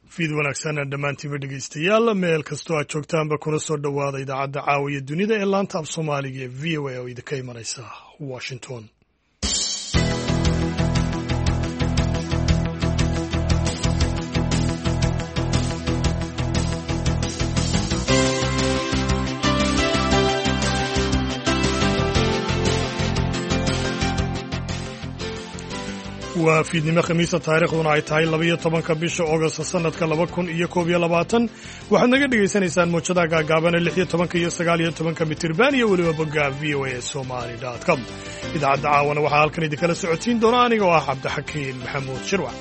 fiid wanaagsan dhammaantiinba dhegaystayaal meel kastoo aad joogtaanba kuna soo dhowaada idaacadda caawiya dunida ee laanta af soomaaliga ee v o a oo idinka imanaysa washington. waa fiidnimo khamiisa taariikhduna ay tahay 12 bisha August sanadka 2021 waxaad naga dhagaysanaysaan muujadaha gaagaaban 16 iyo 19 mitirban iyo weliba bogga voasomali.com. idaacadda caawana waxaa halkan idinkala socodsiin doona aniga oo ah Cabdixakiin Maxamuud Shirwac.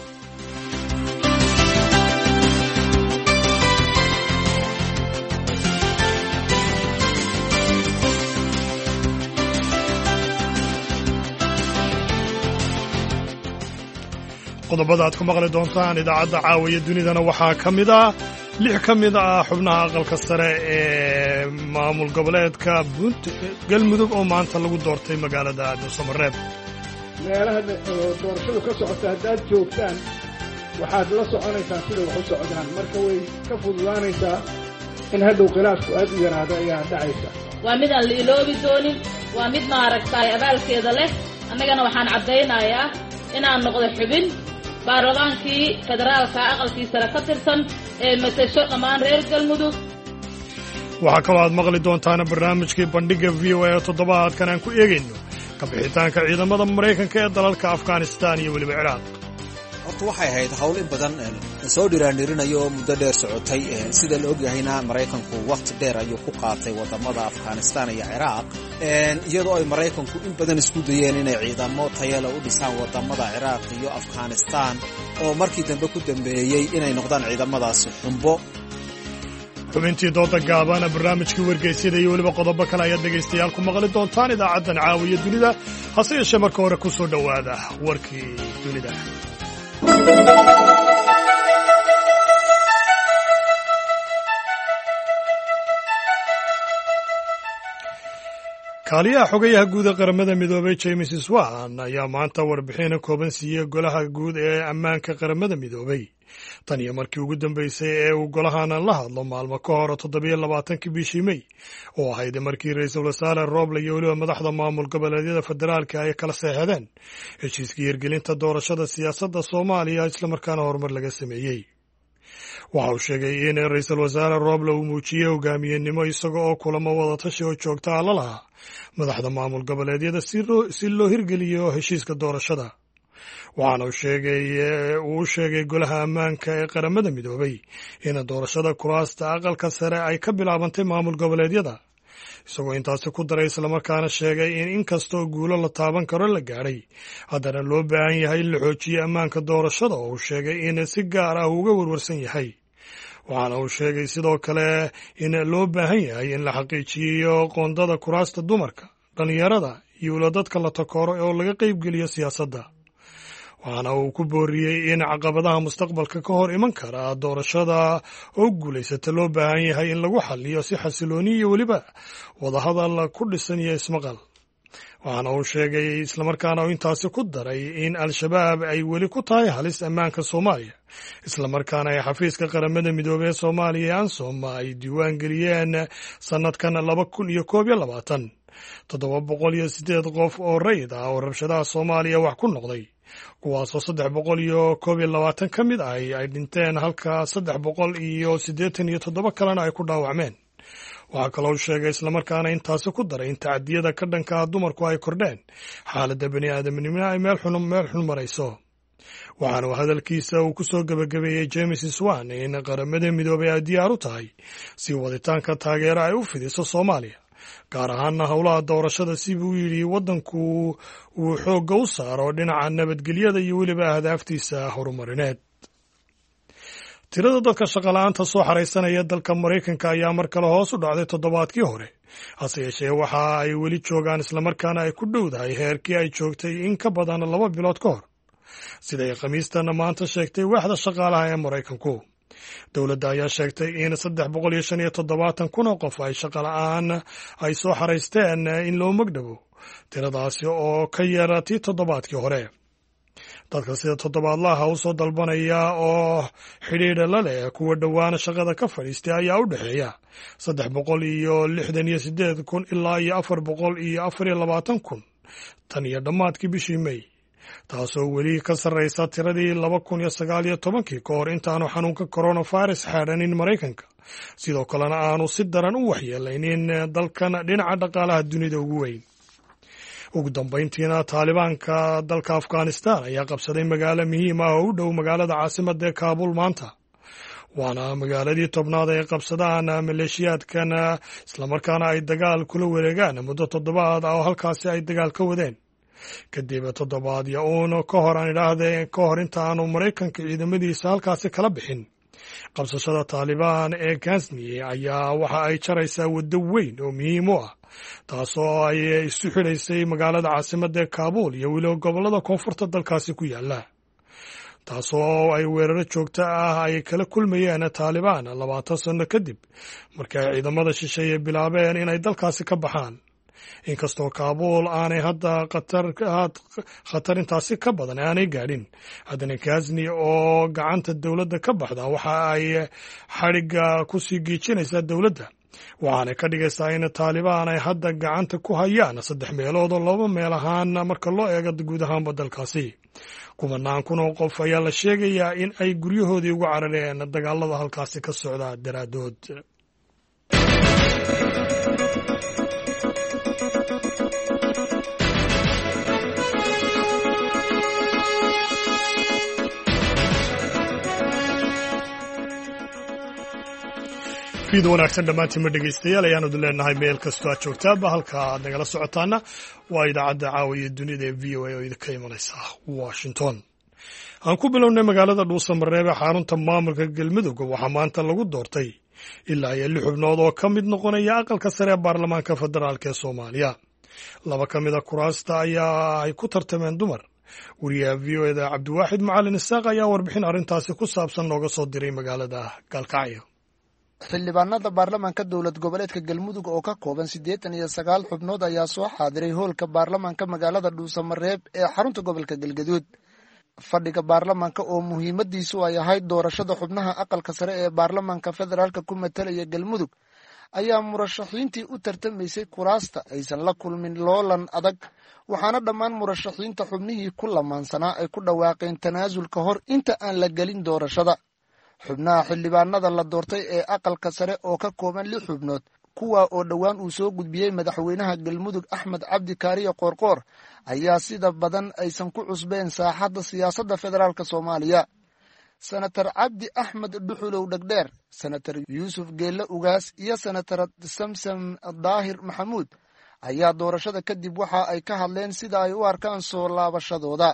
qodobada aad ku maqli doontaan idaacadda caawiya dunidana waxaa ka mid ah 6 ka mid ah xubnaha aqalka sare ee maamul goboleedka galmudug oo maanta lagu doortay magaalada Dhuusamareeb. meelaha doorashadu ka socota haddaad joogtaan waxaad la soconaysaan sida wax u socdaan marka way ka fududaanaysaa in hadhow khilaafku aad u yaraado ayaa dhacaysa. waa mid aan la iloobi doonin, waa mid maaragtay abaalkeeda leh. annagana waxaan caddaynayaa inaan noqdo xubin baarlamaankii federaalka aqalkii sare ka tirsan ee matasho dhammaan reer galmudug. waxaa kaloo aad maqli doontaana barnaamijkii bandhigga v o a toddobaadkan aan ku eegayno ka bixitaanka ciidamada Maraykanka ee dalalka Afghanistan iyo weliba Ciraaq. horta waxay ahayd hawl in badan soo dhiraandhirinayo oo muddo dheer socotay sida la ogyahayna Maraykanku waqti dheer ayuu ku qaatay wadamada Afghanistan iyo Ciraaq iyadoo ay Maraykanku in badan isku dayeen inay ciidamo tayala u dhisaan wadamada Ciraaq iyo Afghanistan oo markii dambe ku dambeeyay inay noqdaan ciidamadaasi xumbo. xubintii dooda gaabana barnaamijkii wargeysyada iyo weliba qodobo kale ayaad dhegaystayaal ku maqli doontaan idaacaddan caawiya dunida. hase yeeshee marka hore ku soo dhowaada warkii dunida. kaaliyaha xogayaha guud ee qaramada midoobay James Swan ayaa maanta warbixin kooban siiyey golaha guud ee ammaanka qaramada midoobay tan iyo markii ugu dambeysay ee uu golahana la hadlo maalmo ka hor 27 bishii May oo ahayd markii ra'iisul wasaare Roble iyo weliba madaxda maamul goboleedyada federaalka ay kala saxeexdeen heshiiskii hirgelinta doorashada siyaasadda Soomaaliya isla markaana horumar laga sameeyey. waxa uu sheegay in ra'iisul wasaare Roble uu muujiyey hogaamiyenimo isaga oo kulamo wada tashi oo joogta ah la lahaa madaxda maamul goboleedyada si loo hirgeliyo heshiiska doorashada. waxaana uu sheegay golaha ammaanka ee qaramada midoobay in doorashada kuraasta aqalka sare ay ka bilaabantay maamul goboleedyada, isagoo intaasi ku daray islamarkaana sheegay in inkastoo guulo la taaban karo la gaadhay haddana loo baahan yahay in la xoojiyo ammaanka doorashada oo uu sheegay in si gaar ah uga warwarsan yahay. waxaana uu sheegay sidoo kale in loo baahan yahay in la xaqiijiyo qoondada kuraasta dumarka, dhalinyarada iyo weliba dadka la takooro oo laga qaybgeliyo siyaasadda. waxaana uu ku booriyey in caqabadaha mustaqbalka ka hor iman kara doorashada oo guulaysata loo baahan yahay in lagu xalliyo si xasilooni iyo weliba wadahadal ku dhisan iyo ismaqal. waxaana uu sheegay islamarkaana uu intaasi ku daray in al-shabaab ay weli ku tahay halis ammaanka Soomaaliya, islamarkaana ay xafiiska qaramada midoobay ee Soomaaliya ee ANSOM ay diiwaan geliyeen sanadkan 2021 708 qof oo rayid ah oo rabshadaha Soomaaliya wax ku noqday, kuwaasoo 320 ka mid ah ay dhinteen halka 387 kalena ay ku dhaawacmeen. waxaa kaloo sheegay islamarkaana intaasi ku daray in tacadiyada ka dhanka ah dumarku ay kordheen, xaaladda bani aadamnimona ay meel xun marayso. waxaana hadalkiisa uu ku soo gabagabeeyey James Swan in qaramada midoobay ay diyaar u tahay si waditaanka taageero ay u fidiso Soomaaliya, gaar ahaana howlaha doorashada si buu yidhi waddanku uu xoogga u saaro dhinaca nabadgelyada iyo weliba ahdaaftiisa horumarineed. tirada dadka shaqala'aanta soo xaraysanaya dalka Maraykanka ayaa mar kale hoos u dhacday toddobaadkii hore, hase yeeshee waxa ay weli joogaan islamarkaana ay ku dhowdahay heerkii ay joogtay in ka badan 2 bilood ka hor, siday khamiistana maanta sheegtay waaxda shaqaalaha ee Maraykanku. dowladda ayaa sheegtay in 375 kun oo qof ay shaqala'aan ay soo xaraysteen in loo magdhabo tiradaasi oo ka yaraatay toddobaadkii hore. dadka sida toddobaadlaha u soo dalbanaya oo xidhiidha la leh kuwa dhowaana shaqada ka fadhiistay ayaa u dhexeeya 368,000 ilaa iyo 424,000 tan iyo dhammaadkii bishii May, taasoo weli ka sarraysa tiradii 2019 ka hor intaanu xanuunka coronavirus xaadhanin Maraykanka, sidoo kalena aanu si daran u waxyeelaynin dalkan dhinaca dhaqaalaha dunida ugu weyn. ugu dambayntiina taalibaanka dalka Afghanistan ayaa qabsaday magaalo muhiim ah oo u dhow magaalada caasimadda ee Kaabul maanta, waana magaaladii tobnaad ay qabsadaan maleeshiyaadkan islamarkaana ay dagaal kula wareegaan muddo 7 ah oo halkaasi ay dagaal ka wadeen kadib 7 ka hor aan idhaahdee ka hor intaanu Maraykanka ciidamadiisa halkaasi kala bixin. qabsashada Taalibaan ee Ghazni ayaa waxa ay jaraysaa waddo weyn oo muhiim u ah, taasoo ay isu xidhaysay magaalada caasimadda ee Kaabul iyo weliba gobollada koonfurta dalkaasi ku yaala, taasoo ay weeraro joogto ah ay kala kulmayeen Taalibaan 20 sano kadib markii ay ciidamada shisheeye bilaabeen inay dalkaasi ka baxaan. inkastoo Kaabul aanay hadda khatar intaasi ka badan aanay gaadhin, haddana Ghazni oo gacanta dowladda ka baxda waxa ay xadhigga ku sii giijinaysaa dowladda, waxaana ka dhigaysaa in Taalibaan ay hadda gacanta ku hayaan 3 meelood oo 2 meel ahaan marka loo eego guud ahaanba dalkaasi. 10 kun oo qof ayaa la sheegayaa in ay guryahoodii ugu carareen dagaalada halkaasi ka socda daraadood. fiid wanaagsan dhammaantiin dhegaystayaal, ayaanu leenahay meel kastoo aad joogtaanba halka aad nagala socotaana waa idaacadda caawiya dunida ee VOA oo idinka imanaysa Washington. aan ku bilownay magaalada Dhuusamareeb ee xarunta maamulka Galmudug waxaa maanta lagu doortay ilaa 6 xubnood oo ka mid noqonaya aqalka sare ee baarlamaanka federaalk ee Soomaaliya. 2 ka mid ah kuraasta ayaa ay ku tartameen dumar. wariyaha VOA Cabdiwaaxid Macalin Isaaq ayaa warbixin arrintaasi ku saabsan nooga soo diray magaalada Gaalkacyo. xildhibaanada baarlamaanka dowlad goboleedka Galmudug oo ka kooban 89 xubnood ayaa soo xaadiray hoolka baarlamaanka magaalada Dhuusamareeb ee xarunta gobolka Galgaduud. fadhiga baarlamaanka oo muhiimadiisu ay ahayd doorashada xubnaha aqalka sare ee baarlamaanka federaalka ku matalaya Galmudug ayaa murashaxiintii u tartamaysay kuraasta aysan la kulmin loolan adag, waxaana dhammaan murashaxiinta xubnihii ku lamaansanaa ay ku dhawaaqeen tanaasul ka hor inta aan la gelin doorashada. xubnaha xildhibaanada la doortay ee aqalka sare oo ka kooban 6 xubnood, kuwa oo dhowaan uu soo gudbiyey madaxweynaha Galmudug Axmed Cabdi Kaariye Qoorqoor, ayaa sida badan aysan ku cusbeen saaxadda siyaasadda federaalka Soomaaliya. senator Cabdi Axmed Dhuxulow Dhagdheer, senator Yuusuf Geelle Ugaas iyo senator Samsam Daahir Maxamuud ayaa doorashada kadib waxa ay ka hadleen sida ay u arkaan soo laabashadooda.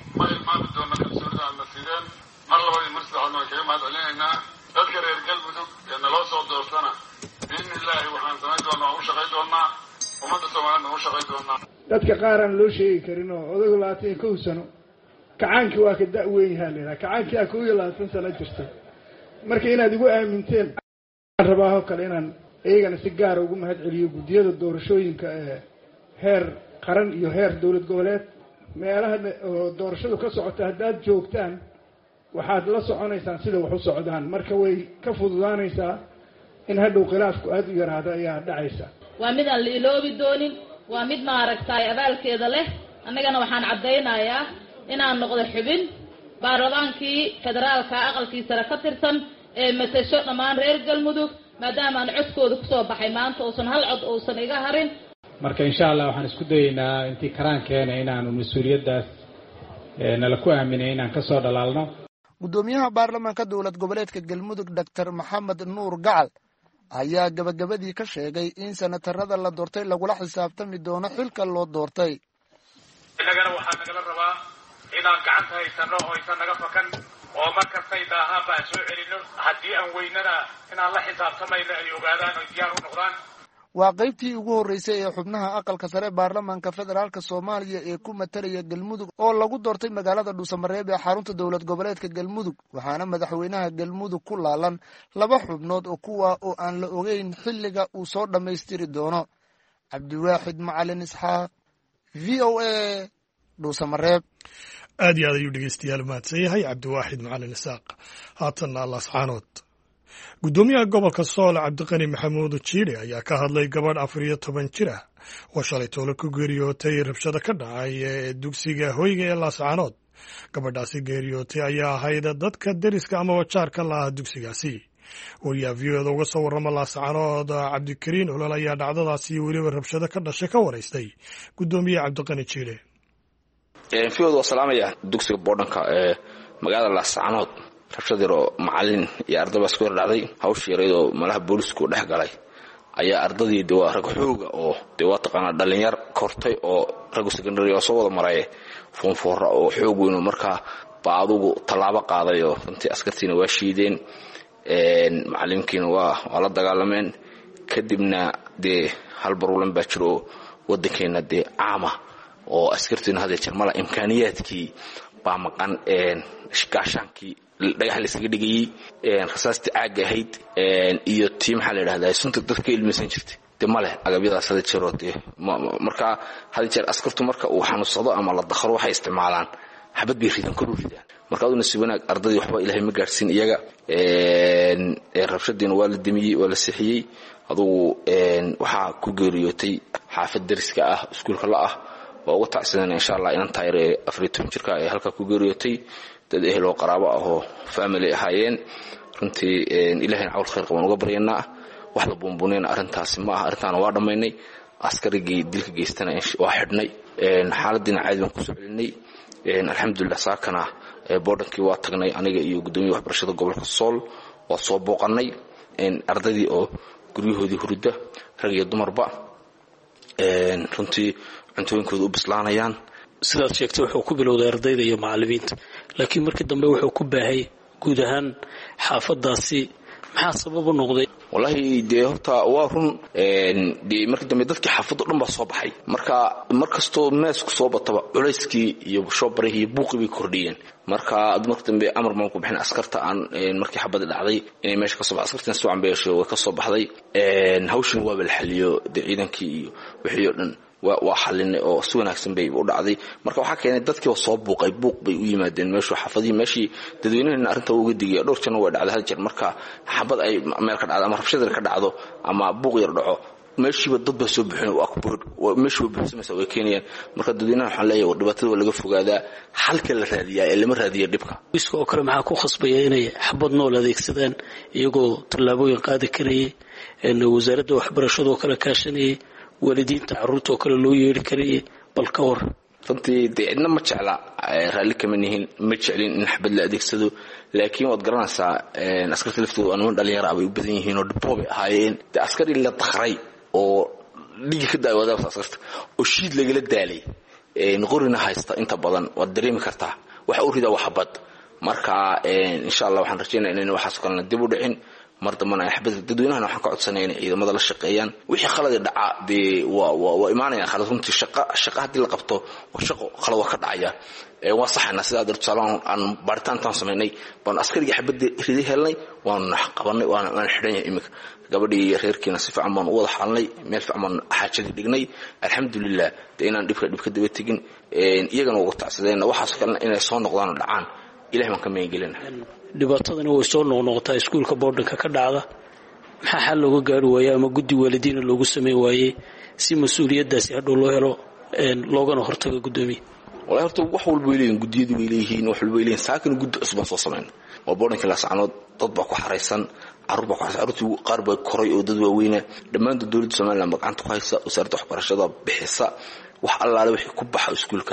mar labadii mar saddexaadna waan kaga mahad celinaynaa dadka reer Galmudug ee naloo soo doortana biidnillaahi waxaan samayn doonaa, waan u shaqayn doonaa, ummadda Soomaaliyana waan u shaqayn doonaa. dadka qaar aan loo sheegi karin oo odagu 21 sano kacaankii waa ka da-weyn yahaa leedaha, kacaankii aa 21 sano jirta, marka inaad igu aaminteen aan rabaa oo kale inaan iyagana si gaara ugu mahad celiyo guddiyada doorashooyinka ee heer qaran iyo heer dowlad goboleed. meelaha doorashadu ka socota haddaad joogtaan waxaad la soconaysaan sida wax u socdaan, marka way ka fududaanaysaa in hadhow khilaafku aad u yaraado ayaa dhacaysa. waa mid aan la iloobi doonin, waa mid maaragtay abaalkeeda leh. annagana waxaan caddaynayaa inaan noqdo xubin baarlamaankii federaalka aqalkii sare ka tirsan ee matasho dhammaan reer Galmudug, maadaama aan codkooda kusoo baxay maanta uusan hal cod uusan iga harin. marka insha Allah waxaan isku dayaynaa intii karaankeena inaanu mas'uuliyaddaas nala ku aaminay inaan ka soo dhalaalno. gudoomiyaha baarlamaanka dowlad goboleedka Galmudug Dr. Maxamed Nuur Gacal ayaa gabagabadii ka sheegay in senatarada la doortay lagula xisaabtami doono xilka loo doortay. innagana waxaa nagala rabaa inaan gacanta haysano oo aysan naga fakan, oo markastay daahaanba aan soo celino, haddii aan weynana inaan la xisaabtamayno ay ogaadaan oo diyaar u noqdaan. waa qaybtii ugu horeysay ee xubnaha aqalka sare baarlamaanka federaalka Soomaaliya ee ku matalaya Galmudug oo lagu doortay magaalada Dhuusamareeb ee xarunta dowlad goboleedka Galmudug, waxaana madaxweynaha Galmudug ku laalan 2 xubnood oo kuwa oo aan la ogeyn xilliga uu soo dhameystiri doono. Cabdiwaaxid Macalin Isaaq, VOA, Dhuusamareeb. aad iyo aad ayuu dhegeystayaal mahadsan yahay cabdiwaaxid macalin isaaq. haatanna laascaanood. guddoomiyaha gobolka sool cabdiqani maxamuud jiire ayaa ka hadlay gabadh 14 jir ah oo shalay toole ku geeriyootay rabshado ka dhacay ee dugsiga hoyga ee laascaanood. gabadhaasi geeriyootay ayaa ahayd dadka deriska ama wajaarka la ah dugsigaasi. wariyaha v-oda uga soo warrama laascaanood cabdikariin olol ayaa dhacdadaasi iyo weliba rabshado ka dhashay ka waraystay guddoomiyaha cabdiqani jiire. v-oda waa salaamaya dugsiga boodhanka ee magaalada laascaanood. rabshad yaroo macalin iyo arday baa isku yar dhacday. hawshii yaraydoo malaha boolisku dhex galay ayaa ardadii de waa rag xooga oo de waa taqaanaa dhalinyar kortay oo raggu secondary oo soo wada maray foonfoora oo xoog weyn markaa baa adugu tallaabo qaaday oo runtii askartiina waa shiideen. macalinkiina waa la dagaalameen. kadibna dee hal baruulan baa jiro wadankeena dee caama oo askartiina hadee jarmala imkaaniyaadkii baa maqan. gaashaankii dhagax laysaga dhigayey, rasaastii caagga ahayd iyo tii maxaa la yidhahdaa sunta dadka ka ilmaysan jirtay de maleh agabyadaas hada jeeroo dee markaa hada jeer askartu marka uu xanuunsado ama la dakhro waxay isticmaalaan xabad bay ridaan kor u ridaan. marka aduna si wanaag ardadii waxba ilaahay ma gaadhsiin iyaga. rabshadiina waa la demiyey waa la sixiyey. adugu waxaa ku geeriyootay xaafad deriska ah iskuulka la ah. waa uga tacsidana insha allah inan taayir ee 14 jirka ee halka ku geeriyootay. dad ehel oo qaraabo ah oo family ahaayeen. runtii ilaahayna cawl khayr qaban uga baryanaa. wax la buunbuunayna arrintaasi ma aha. arrintaana waa dhammaynay. askarigii dilka geystana waa xidhnay. xaaladiina caadi baan kusoo celinay. alxamdulilah saakana boodhankii waa tagnay aniga iyo guddoomiyaha waxbarashada gobolka sool waa soo booqanay. ardaydii oo guryahoodii hurda rag iyo dumarba runtii cuntooyinkooda u bislaanayaan. sidaad sheegtay wuxuu ku bilowday ardayda iyo macallimiinta, laakiin markii dambe wuxuu ku baahay guud ahaan xaafadaasi. maxaa sabab u noqday? wallaahi dee horta waa run. dee markii dambe dadkii xaafaddo dhan baa soo baxay. markastoo meesku soo bataba culayskii iyo shoobarihii iyo buuqii bay kordhiyeen. marka markii dambe amar baan ku bixin askarta aan markii xabada dhacday inay meesha ka soo baxdo. askartina si wacan bay yeesho way ka soo baxday. hawshin waaba la xaliyo dee ciidankii iyo wixii oo dhan waa xalinay oo si wanaagsan bay u dhacday. marka waxaa keenay dadkiiba soo buuqay, buuq bay u yimaadeen meeshu xaafadihii meeshii dadweynaheena arrinta uga digaya. dhowr janna way dhacday hal jeer marka xabad ay meel ka dhacdo ama rabshad yar ka dhacdo ama buuq yar dhaco meeshiiba dad baa soo buuxin waa akbuur meeshu way buuxsamaysaa way keenayaan. marka dadweynaha waxaan leeyahay dhibaatada waa laga fogaadaa, xalka la raadiyaa ee lama raadiyo dhibka. wiiska oo kale maxaa ku khasbaya inay xabad nool adeegsadaan iyagoo tallaabooyin qaadi karayay? wasaaradda waxbarashada oo kale kaashanayay, waalidiinta carruurta oo kale loo yeeri karayay, bal ka war. runtii dee cidna ma jecla, raalli kama nihin, ma jeclin in xabad la adeegsado. laakiin waad garanaysaa askarta laftooda niman dhalinyaro ah bay u badan yihiin oo dhibbo bay ahaayeen. dee askari la dakhray oo dhigi ka daawada askarta oo shiid lagala daalay qorina haysta inta badan waad dareemi kartaa waxa uu ridaa waxbad. marka insha Allah waxaan rajaynayaa inay waxaas kalena dib u dhicin. mar dambana ay xabad dadweynaha waxaan ka codsanaynaa inay ciidamada la shaqeeyaan. wixii khalad dhaca dee waa imaanaya khalad. runtii shaqo hadii la qabto waa shaqo khalad waa ka dhacaya. waa saxna sida darsalaan aan baaritaantan sameynay baan askarigi xabad riday helnay waan qabanay waan xidhanay. imika gabadhii reerkiina si fiican baan u wada xalnay, meel fiican baan xaajadii dhignay. alxamdulillah inaan dhibka daba tegin iyagana ugu tacsadeen waxaas kalena inay soo noqdaan dhacaan ilaahay baan ka meegelina. dhibaatadana way soo noqnoqotaa iskuulka boodhanka ka dhacda. maxaa xal looga gaari waayay ama guddi waalidiina loogu sameyn waayey si mas-uuliyaddaasi hadhow loo helo loogana hortago guddoomiye? wallahi horta wax walba way leeyihiin, guddiyadu way leeyihiin, wax walba way leeyihiin. saakin guddi cusub soo sameyn oo boodhanka laascaanood dad baa ku xareysan, carruur baa ku xareysan. carruurtii qaar baa koray oo dad waaweyn dhammaan dowladda Soomaaliland gacanta ku haysa. wasaaradda waxbarashada bixisa wax allaale wixii ku baxa iskuulka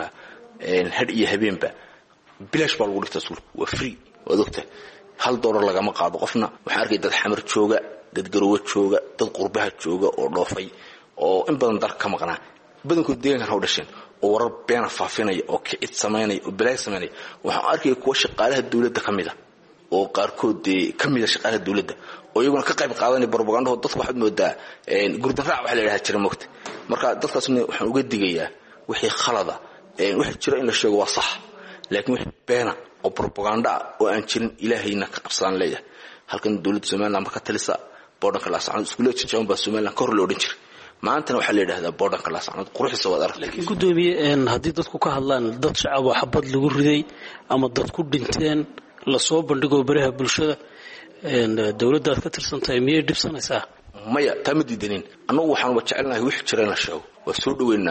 had iyo habeenba bilaash baa lagu dhigtaa. iskuulka waa free waad ogtahay, $1 lagama qaado qofna. waxaan arkay dad xamar jooga, dad garowe jooga, dad qurbaha jooga oo dhoofay oo in badan dalka ka maqnaa, badankood deegaankan ha u dhasheen oo warar beena faafinaya oo kicid samaynaya oo bilaay samaynaya. waxaan arkay kuwa shaqaalaha dawladda ka mid ah oo qaarkood ka mid ah shaqaalaha dawladda oo iyaguna ka qayb qaadanaya propaganda. dadku waxaad moodaa gurdan raac waxa la yidhaha jira moogta. marka dadkaasna waxaan uga digayaa wixii khalada wixii jira in la sheego waa sax, laakiin wixii beena oo propaganda oo aan jirin ilaahayna ka qabsaan leeyahay. halkan dawladda Soomaaliland ma ka talisa boodhanka laascaanood iskuulada jajaban baa Soomaaliland ka hor loo odhan jiray. maantana waxaa la yidhahdaa boodhanka laascanood quruxdiisa waad aragtay. laakiin gudoomiye haddii dadku ka hadlaan dad shacab oo xabad lagu riday ama dad ku dhinteen lasoo bandhigo baraha bulshada dowladdaad ka tirsan tahay miyay dhibsanaysaa? maya taa ma diidanin annagu waxaanuba jecelnahay wixii jira in la sheego waa soo dhoweynaa.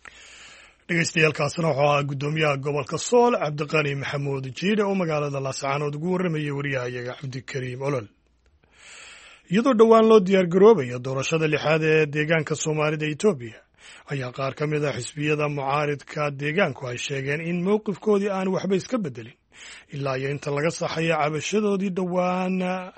dhegeystayaaalkaasina wuxuu ahaa guddoomiyaha gobolka sool cabdiqani maxamuud jiidhe oo magaalada laascaanood ugu warramayay wariyahayaga cabdikariim olol. iyadoo dhowaan loo diyaargaroobayo doorashada lixaad ee deegaanka soomaalida etoobiya ayaa qaar ka mid a xisbiyada mucaaridka deegaanku ay sheegeen in mowqifkoodii aan waxba iska beddelin ilaa iyo inta laga saxayo cabashadoodii dhowaan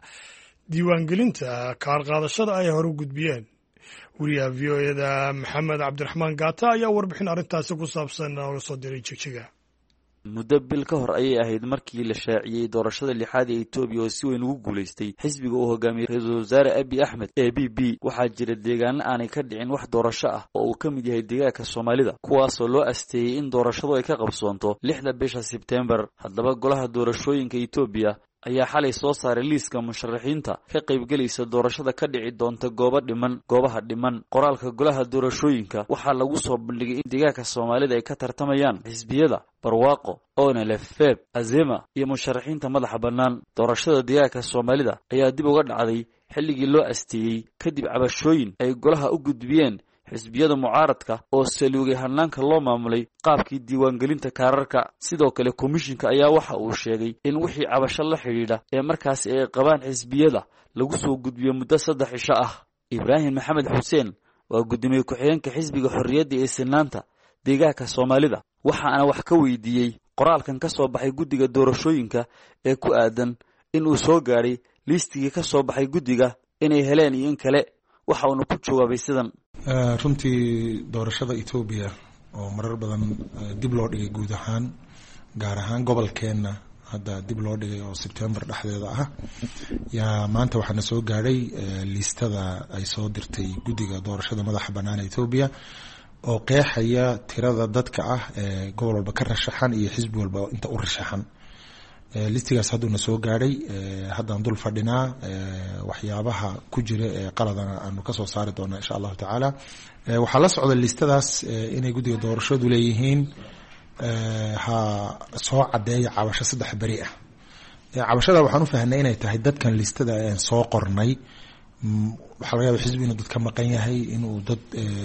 diiwaangelinta kaar qaadashada ay hore u gudbiyeen. wariyaha v o eda maxamed cabdiraxmaan gaata ayaa warbixin arrintaasi ku saabsan nooga soo diray jigjiga. muddo bil ka hor ayay ahayd markii la shaaciyey doorashada lixaad ee etoobiya oo si weyn ugu guulaystay xisbiga uu hogaamiyey ra-iisul wasaare abiy axmed ee b b. waxaa jira deegaano aanay ka dhicin wax doorasho ah oo uu ka mid yahay deegaanka soomaalida kuwaasoo loo asteeyey in doorashadu ay ka qabsoonto 6 bisha sebtembar. haddaba golaha doorashooyinka etoobiya ayaa xalay soo saaray liiska musharaxiinta ka qaybgelaysa doorashada ka dhici doonta goobaha dhiman. qoraalka golaha doorashooyinka waxaa lagu soo bandhigay in deegaanka soomaalida ay ka tartamayaan xisbiyada barwaaqo, onelef, feb, azema iyo musharaxiinta madaxa bannaan. doorashada deegaanka soomaalida ayaa dib uga dhacday xilligii loo asteeyey kadib cabashooyin ay golaha u gudbiyeen xisbiyada mucaaradka oo saluugay hanaanka loo maamulay qaabkii diiwaangelinta kaararka. sidoo kale komishinka ayaa waxa uu sheegay in wixii cabasho la xidhiidha ee markaasi ay qabaan xisbiyada lagu soo gudbiyo muddo 3 cisho ah. ibraahim maxamed xuseen waa gudoomiye ku-xigeenka xisbiga xorriyadda ee sinaanta deegaanka soomaalida waxaana wax ka weydiiyey qoraalkan ka soo baxay guddiga doorashooyinka ee ku aadan in uu soo gaadhay liistigii ka soo baxay guddiga inay heleen iyo in kale. waxa uuna ku jawaabay sidan: runtii doorashada etoobiya oo marar badan dib loo dhigay guud ahaan gaar ahaan gobolkeenna hadda dib loo dhigay oo sebtembar dhexdeeda ah yaa maanta waxaana soo gaadhay liistada ay soo dirtay guddiga doorashada madaxa bannaan etoobiya oo qeexaya tirada dadka ah ee gobol walba ka rashaxan iyo xisbi walba inta u rashaxan. listigaas hadduuna soo gaadhay haddaan dul fadhinaa waxyaabaha ku jira ee qaladana aanu kasoo saari doonaa insha allahu tacaala. waxaa la socda listadaas inay guddiga doorashadu leeyihiin ha soo cadeeya cabasho 3 beri ah. cabashada waxaan u fahnay inay tahay dadkan listada aan soo qornay waxaa laga yaaba xisbi inuu dad ka maqan yahay inuu dad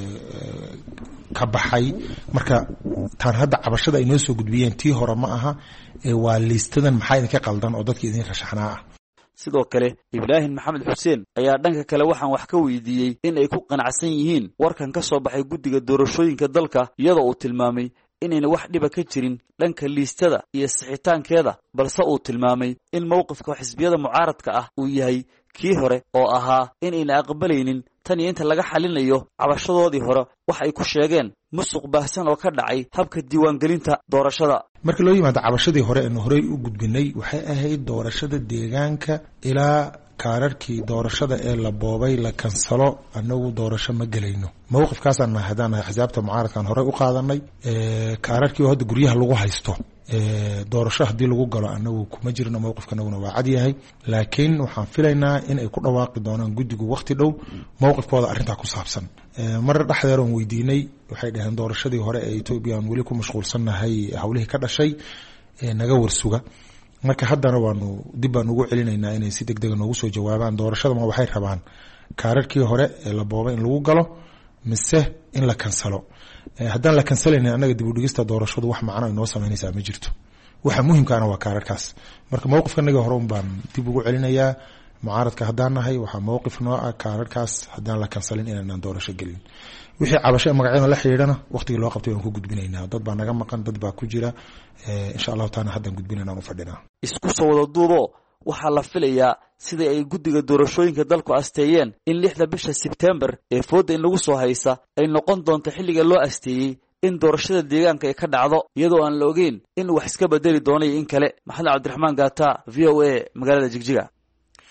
ka baxay marka taan hadda cabashada ay noo soo gudbiyeen tii hore ma aha waa liistadan maxaa idinka qaldan oo dadka idin rashaxnaa ah. sidoo kale ibraahim maxamed xuseen ayaa dhanka kale waxaan wax ka weydiiyey in ay ku qanacsan yihiin warkan ka soo baxay guddiga doorashooyinka dalka iyadoo uu tilmaamay inayna wax dhiba ka jirin dhanka liistada iyo sixitaankeeda balse uu tilmaamay in mowqifka xisbiyada mucaaradka ah uu yahay kii hore oo ahaa inayna aqbalaynin tan iyo inta laga xalinayo cabashadoodii hore wax ay ku sheegeen musuq baahsan oo ka dhacay habka diiwaangelinta doorashada. marka loo yimaado cabashadii hore aan horey u gudbinay waxay ahayd doorashada deegaanka ilaa kaararkii doorashada ee la boobay la kansalo anagu doorasho ma gelayno. mowqifkaasaan hadaan xisaabta mucaaradkan horey u qaadanay kaararkii oo hadda guryaha lagu haysto doorasho haddii lagu galo anagu kuma jirno mowqifkanaguna waa cad yahay laakiin waxaan filaynaa in ay ku dhawaaqi doonaan guddigu waqti dhow mowqifkooda arrintaa ku saabsan. marar dhexdeer oon weydiinay waxay dhaheen doorashadii hore ee etoobiya aan weli ku mashquulsannahay hawlihii ka dhashay naga warsuga. marka haddana dib baan ugu celinaynaa inay si degdega noogu soo jawaabaan doorashada ma waxay rabaan kaararkii hore ee la boobay in lagu galo mise in la kansalo. haddaan la kansalaynin annaga dib u dhigista doorashadu wax macno inoo samaynaysaa ma jirto. waxa muhiimkaana waa kaararkaas. marka mowqifkanaga hore un baan dib ugu celinayaa mucaaradka haddaan nahay waxaa mowqif noo ah kaararkaas haddaan la kansalin inaanaan doorasho gelin. wixii cabasho magacyada la xidhiidhana waqtigii loo qabtay waan ku gudbinaynaa. dad baa naga maqan dad baa ku jira insha allahu taala haddaan gudbinaynaan u fadhinaa. isku soo wada duubo waxaa la filayaa sidai ay guddiga doorashooyinka dalku asteeyeen in 6 bisha sebtembar ee fooda in lagu soo haysa ay noqon doonto xilliga loo asteeyey in doorashada deegaanka ay ka dhacdo iyadoo aan la ogeyn in wax iska bedeli doonayo in kale. maxamed cabdiraxmaan gaata v o a magaalada jigjiga.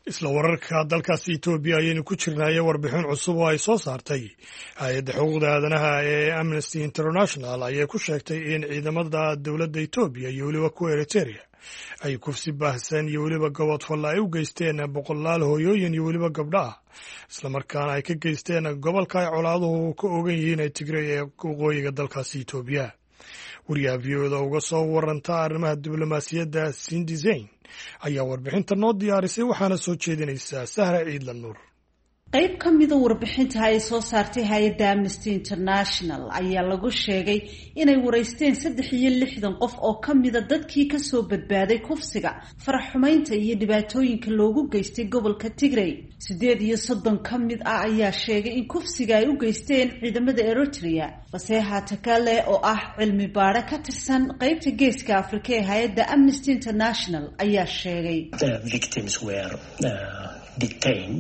isla wararka dalkaasi Itoobiya ayaynu ku jirnaaye warbixin cusub oo ay soo saartay hay-adda xuquuqda aadanaha ee Amnesty International ayay ku sheegtay in ciidamada dowladda Itoobiya iyo weliba kuwa Eritrea ay kufsi baahsan iyo weliba gobodfalla ay u geysteen boqolaal hooyooyin iyo weliba gabdho ah islamarkaana ay ka geysteen gobolka ay colaaduhu ka ogan yihiin ee Tigray ee waqooyiga dalkaasi Itoobiya. wariyaha v-o-da uga soo waranta arrimaha diblomaasiyadda Cindy Zayn ayaa warbixinta noo diyaarisay waxaana soo jeedinaysaa Sahra Ciidla Nuur. qayb ka mida warbixinta ay soo saartay hay-adda Amnesty International ayaa lagu sheegay inay wareysteen 360 qof oo ka mida dadkii ka soo badbaaday kufsiga, faraxumaynta iyo dhibaatooyinka loogu geystay gobolka Tigray. 38 ka mid ah ayaa sheegay in kufsiga ay u geysteen ciidamada Eritrea. Faseeha Takale oo ah cilmi baare ka tirsan qaybta geeska Afrika ee hay-adda Amnesty International ayaa sheegay the victims were detained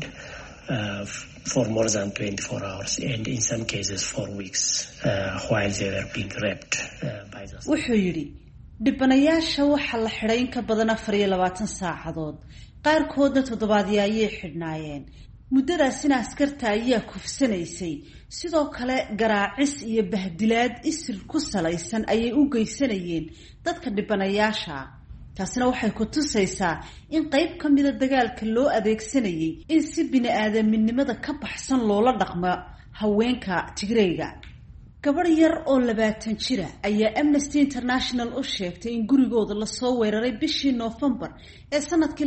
for more than 24 hours and in some cases for weeks while they were being raped by the wuxuu yidhi dhibanayaasha waxaa la xidhay in ka badan 24 saacadood, qaarkoodna toddobaadyo ayay xidhnaayeen. muddadaasina askarta ayaa kufsanaysay, sidoo kale garaacis iyo bahdilaad isir ku salaysan ayay u geysanayeen dadka dhibanayaasha. taasina waxay ku tusaysaa in qayb ka mida dagaalka loo adeegsanayay in si bini-aadaminimada ka baxsan loola dhaqmo haweenka Tigrayga. gabadh yar oo 20 jira ayaa Amnesty International u sheegtay in gurigooda la soo weeraray bishii November ee sanadkii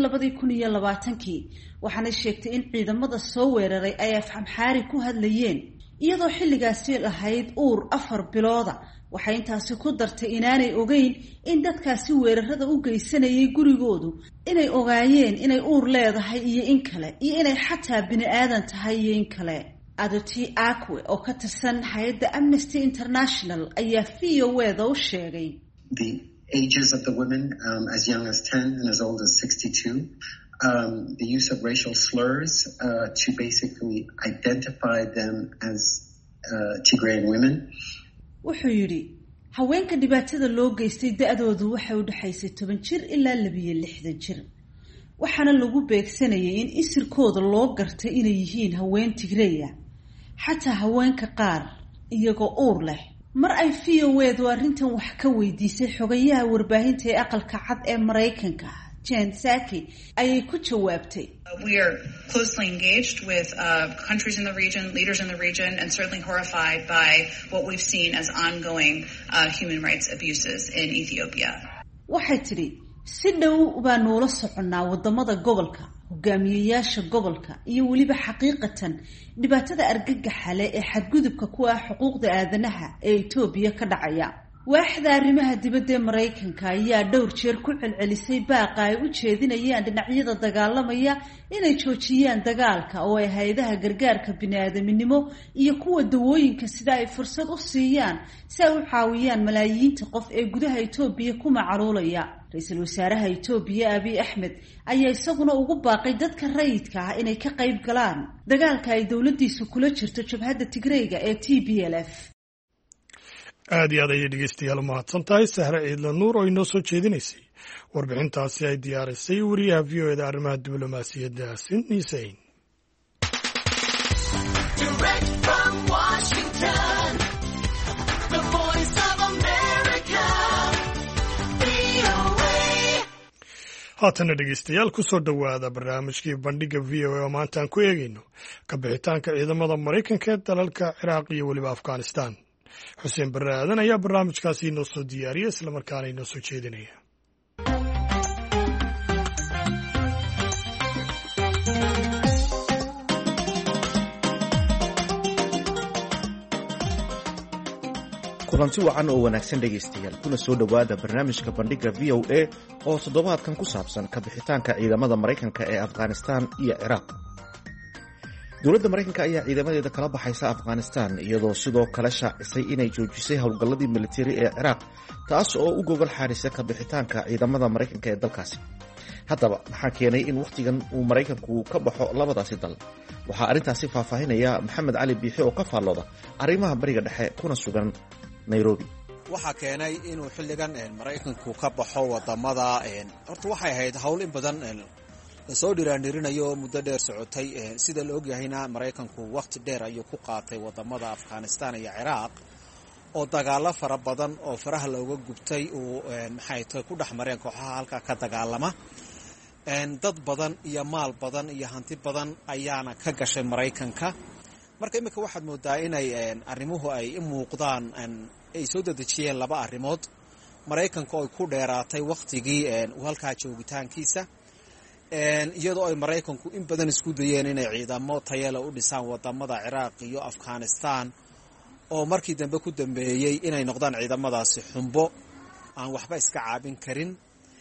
2020, waxaana sheegtay in ciidamada soo weeraray ay afxamxaari ku hadlayeen iyadoo xilligaasi lahayd uur 4 bilooda. waxay intaasi ku dartay inaanay ogeyn in dadkaasi weerarada u geysanayay gurigoodu inay ogaayeen inay uur leedahay iyo in kale, iyo inay xataa bini-aadan tahay iyo in kale. Adoti Akwe oo ka tirsan hay-adda Amnesty International ayaa v-o-da u sheegay the ages of the women as young as 10 and as old as 62, the use of racial slurs to basically identify them as Tigrayan women. wuxuu yidhi haweenka dhibaatada loo geystay da-doodu waxay u dhaxaysay 10 jir ilaa 62 jir, waxaana lagu beegsanayay in isirkooda loo gartay inay yihiin haween Tigreya, xataa haweenka qaar iyagoo uur leh. mar ay v-o-du arrintan wax ka weydiisay xogayaha warbaahinta ee aqalka cad ee Mareykanka Jen Psaki ayay ku jawaabtay We are closely engaged with countries in the region, leaders in the region, and certainly horrified by what we've seen as ongoing human rights abuses in Ethiopia. waxay tidhi si dhow baan noola soconnaa wadamada gobolka, hogaamiyeyaasha gobolka iyo weliba xaqiiqatan dhibaatada argagaxa leh ee xadgudubka ku ah xuquuqda aadanaha ee Itoobiya ka dhacaya. waaxda arrimaha dibadda ee Mareykanka ayaa dhowr jeer ku celcelisay baaqa ay u jeedinayaan dhinacyada dagaalamaya inay joojiyaan dagaalka oo ay hay'adaha gargaarka bini'aadaminimo iyo kuwa dawooyinka sida ay fursad u siiyaan si ay u caawiyaan malaayiinta qof ee gudaha Itoobiya ku macaluulaya. Ra'iisul Wasaaraha Itoobiya Abiy Ahmed ayaa isaguna ugu baaqay dadka rayidka ah inay ka qayb galaan dagaalka ay dowladdiisu kula jirto jabhadda Tigrayga ee TPLF. aad iyo aad ayay dhegeystayaal mahadsan tahay Sahra Ciidla Nuur oo inoo soo jeedinaysay warbixintaasi ay diyaarisay wariyaha v-o-da arrimaha diblomaasiyadda Cindy Zayn. haatana dhegeystayaal ku soo dhowaada barnaamijkii bandhiga v-o-a oo maanta aan ku eegayno ka bixitaanka ciidamada Mareykanka ee dalalka Ciraaq iyo weliba Afghanistan. xuseen barre aadan ayaa barnaamijkaasi inoo soo diyaariya islamarkaana inoo soo jeedinaya. kulanti wacan oo wanaagsan dhegaystayaal, kuna soo dhowaada barnaamijka bandhiga v-o-a oo toddobaadkan ku saabsan ka bixitaanka ciidamada Mareykanka ee Afghanistan iyo Ciraaq. dowladda Mareykanka ayaa ciidamadeeda kala baxaysa Afghanistan iyadoo sidoo kale shaacisay inay joojisay howlgalladii militari ee Ciraaq, taas oo u gogol xaarisa ka bixitaanka ciidamada Mareykanka ee dalkaasi. haddaba maxaa keenay in wakhtigan uu Mareykanku ka baxo labadaasi dal? waxaa arrintaasi faahfaahinaya Maxamed Cali Biixi oo ka faallooda arrimaha bariga dhexe kuna sugan Nairobi. waxaa keenay inuu xilligan Mareykanku ka baxo wadamada horta waxay ahayd hawl in badan soo dhiraandhirinayo muddo dheer socotay sida la ogyahayna maraykanku waqti dheer ayuu ku qaatay wadamada afghanistan iyo ciraaq oo dagaalo fara badan oo faraha looga gubtay uu maxay tahay ku dhex mareen kooxaha halkaa ka dagaalama dad badan iyo maal badan iyo hanti badan ayaana ka gashay maraykanka marka imika waxaad moodaa inay arrimuhu ay u muuqdaan ay soo dedejiyeen laba arrimood maraykanka oo ay ku dheeraatay wakhtigii halkaa joogitaankiisa iyadoo ay maraykanku in badan isku dayeen inay ciidamo tayale u dhisaan wadamada ciraaq iyo afghanistan oo markii dambe ku dambeeyey inay noqdaan ciidamadaasi xumbo aan waxba iska caabin karin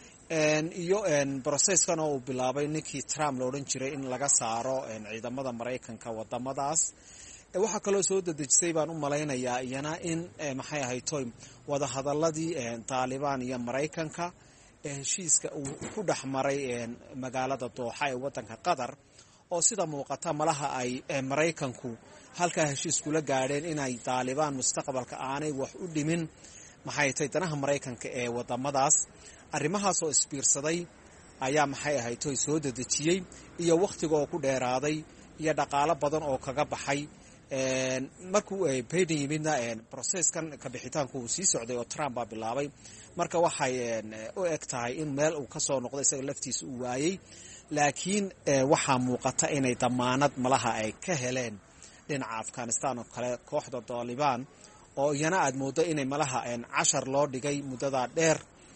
iyo broceskan oo uu bilaabay ninkii Trump la odhan jiray in laga saaro ciidamada maraykanka wadamadaas waxaa kaloo soo dedejisay baan u malaynayaa iyana in maxay ahaytoy wada hadaladii Taliban iyo maraykanka heshiiska uu ku dhex maray magaalada Dooxa ee wadanka Qatar oo sida muuqata malaha ay maraykanku halka heshiis kula gaadheen inay Taliban mustaqbalka aanay wax u dhimin maxay tahay danaha maraykanka ee wadamadaas arrimahaas oo isbiirsaday ayaa maxay ahaytoy soo dedejiyey iyo waqtiga oo ku dheeraaday iyo dhaqaale badan oo kaga baxay markuu Biden yimidna processkan ka bixitaanku uu sii socday oo Trump baa bilaabay marka waxay u eg tahay in meel uu ka soo noqday isaga laftiisa uu waayay laakiin waxaa muuqata inay damaanad malaha ay ka heleen dhinaca Afghanistan oo kale kooxda Taliban oo iyana aad moodo inay malaha cashar loo dhigay muddada dheer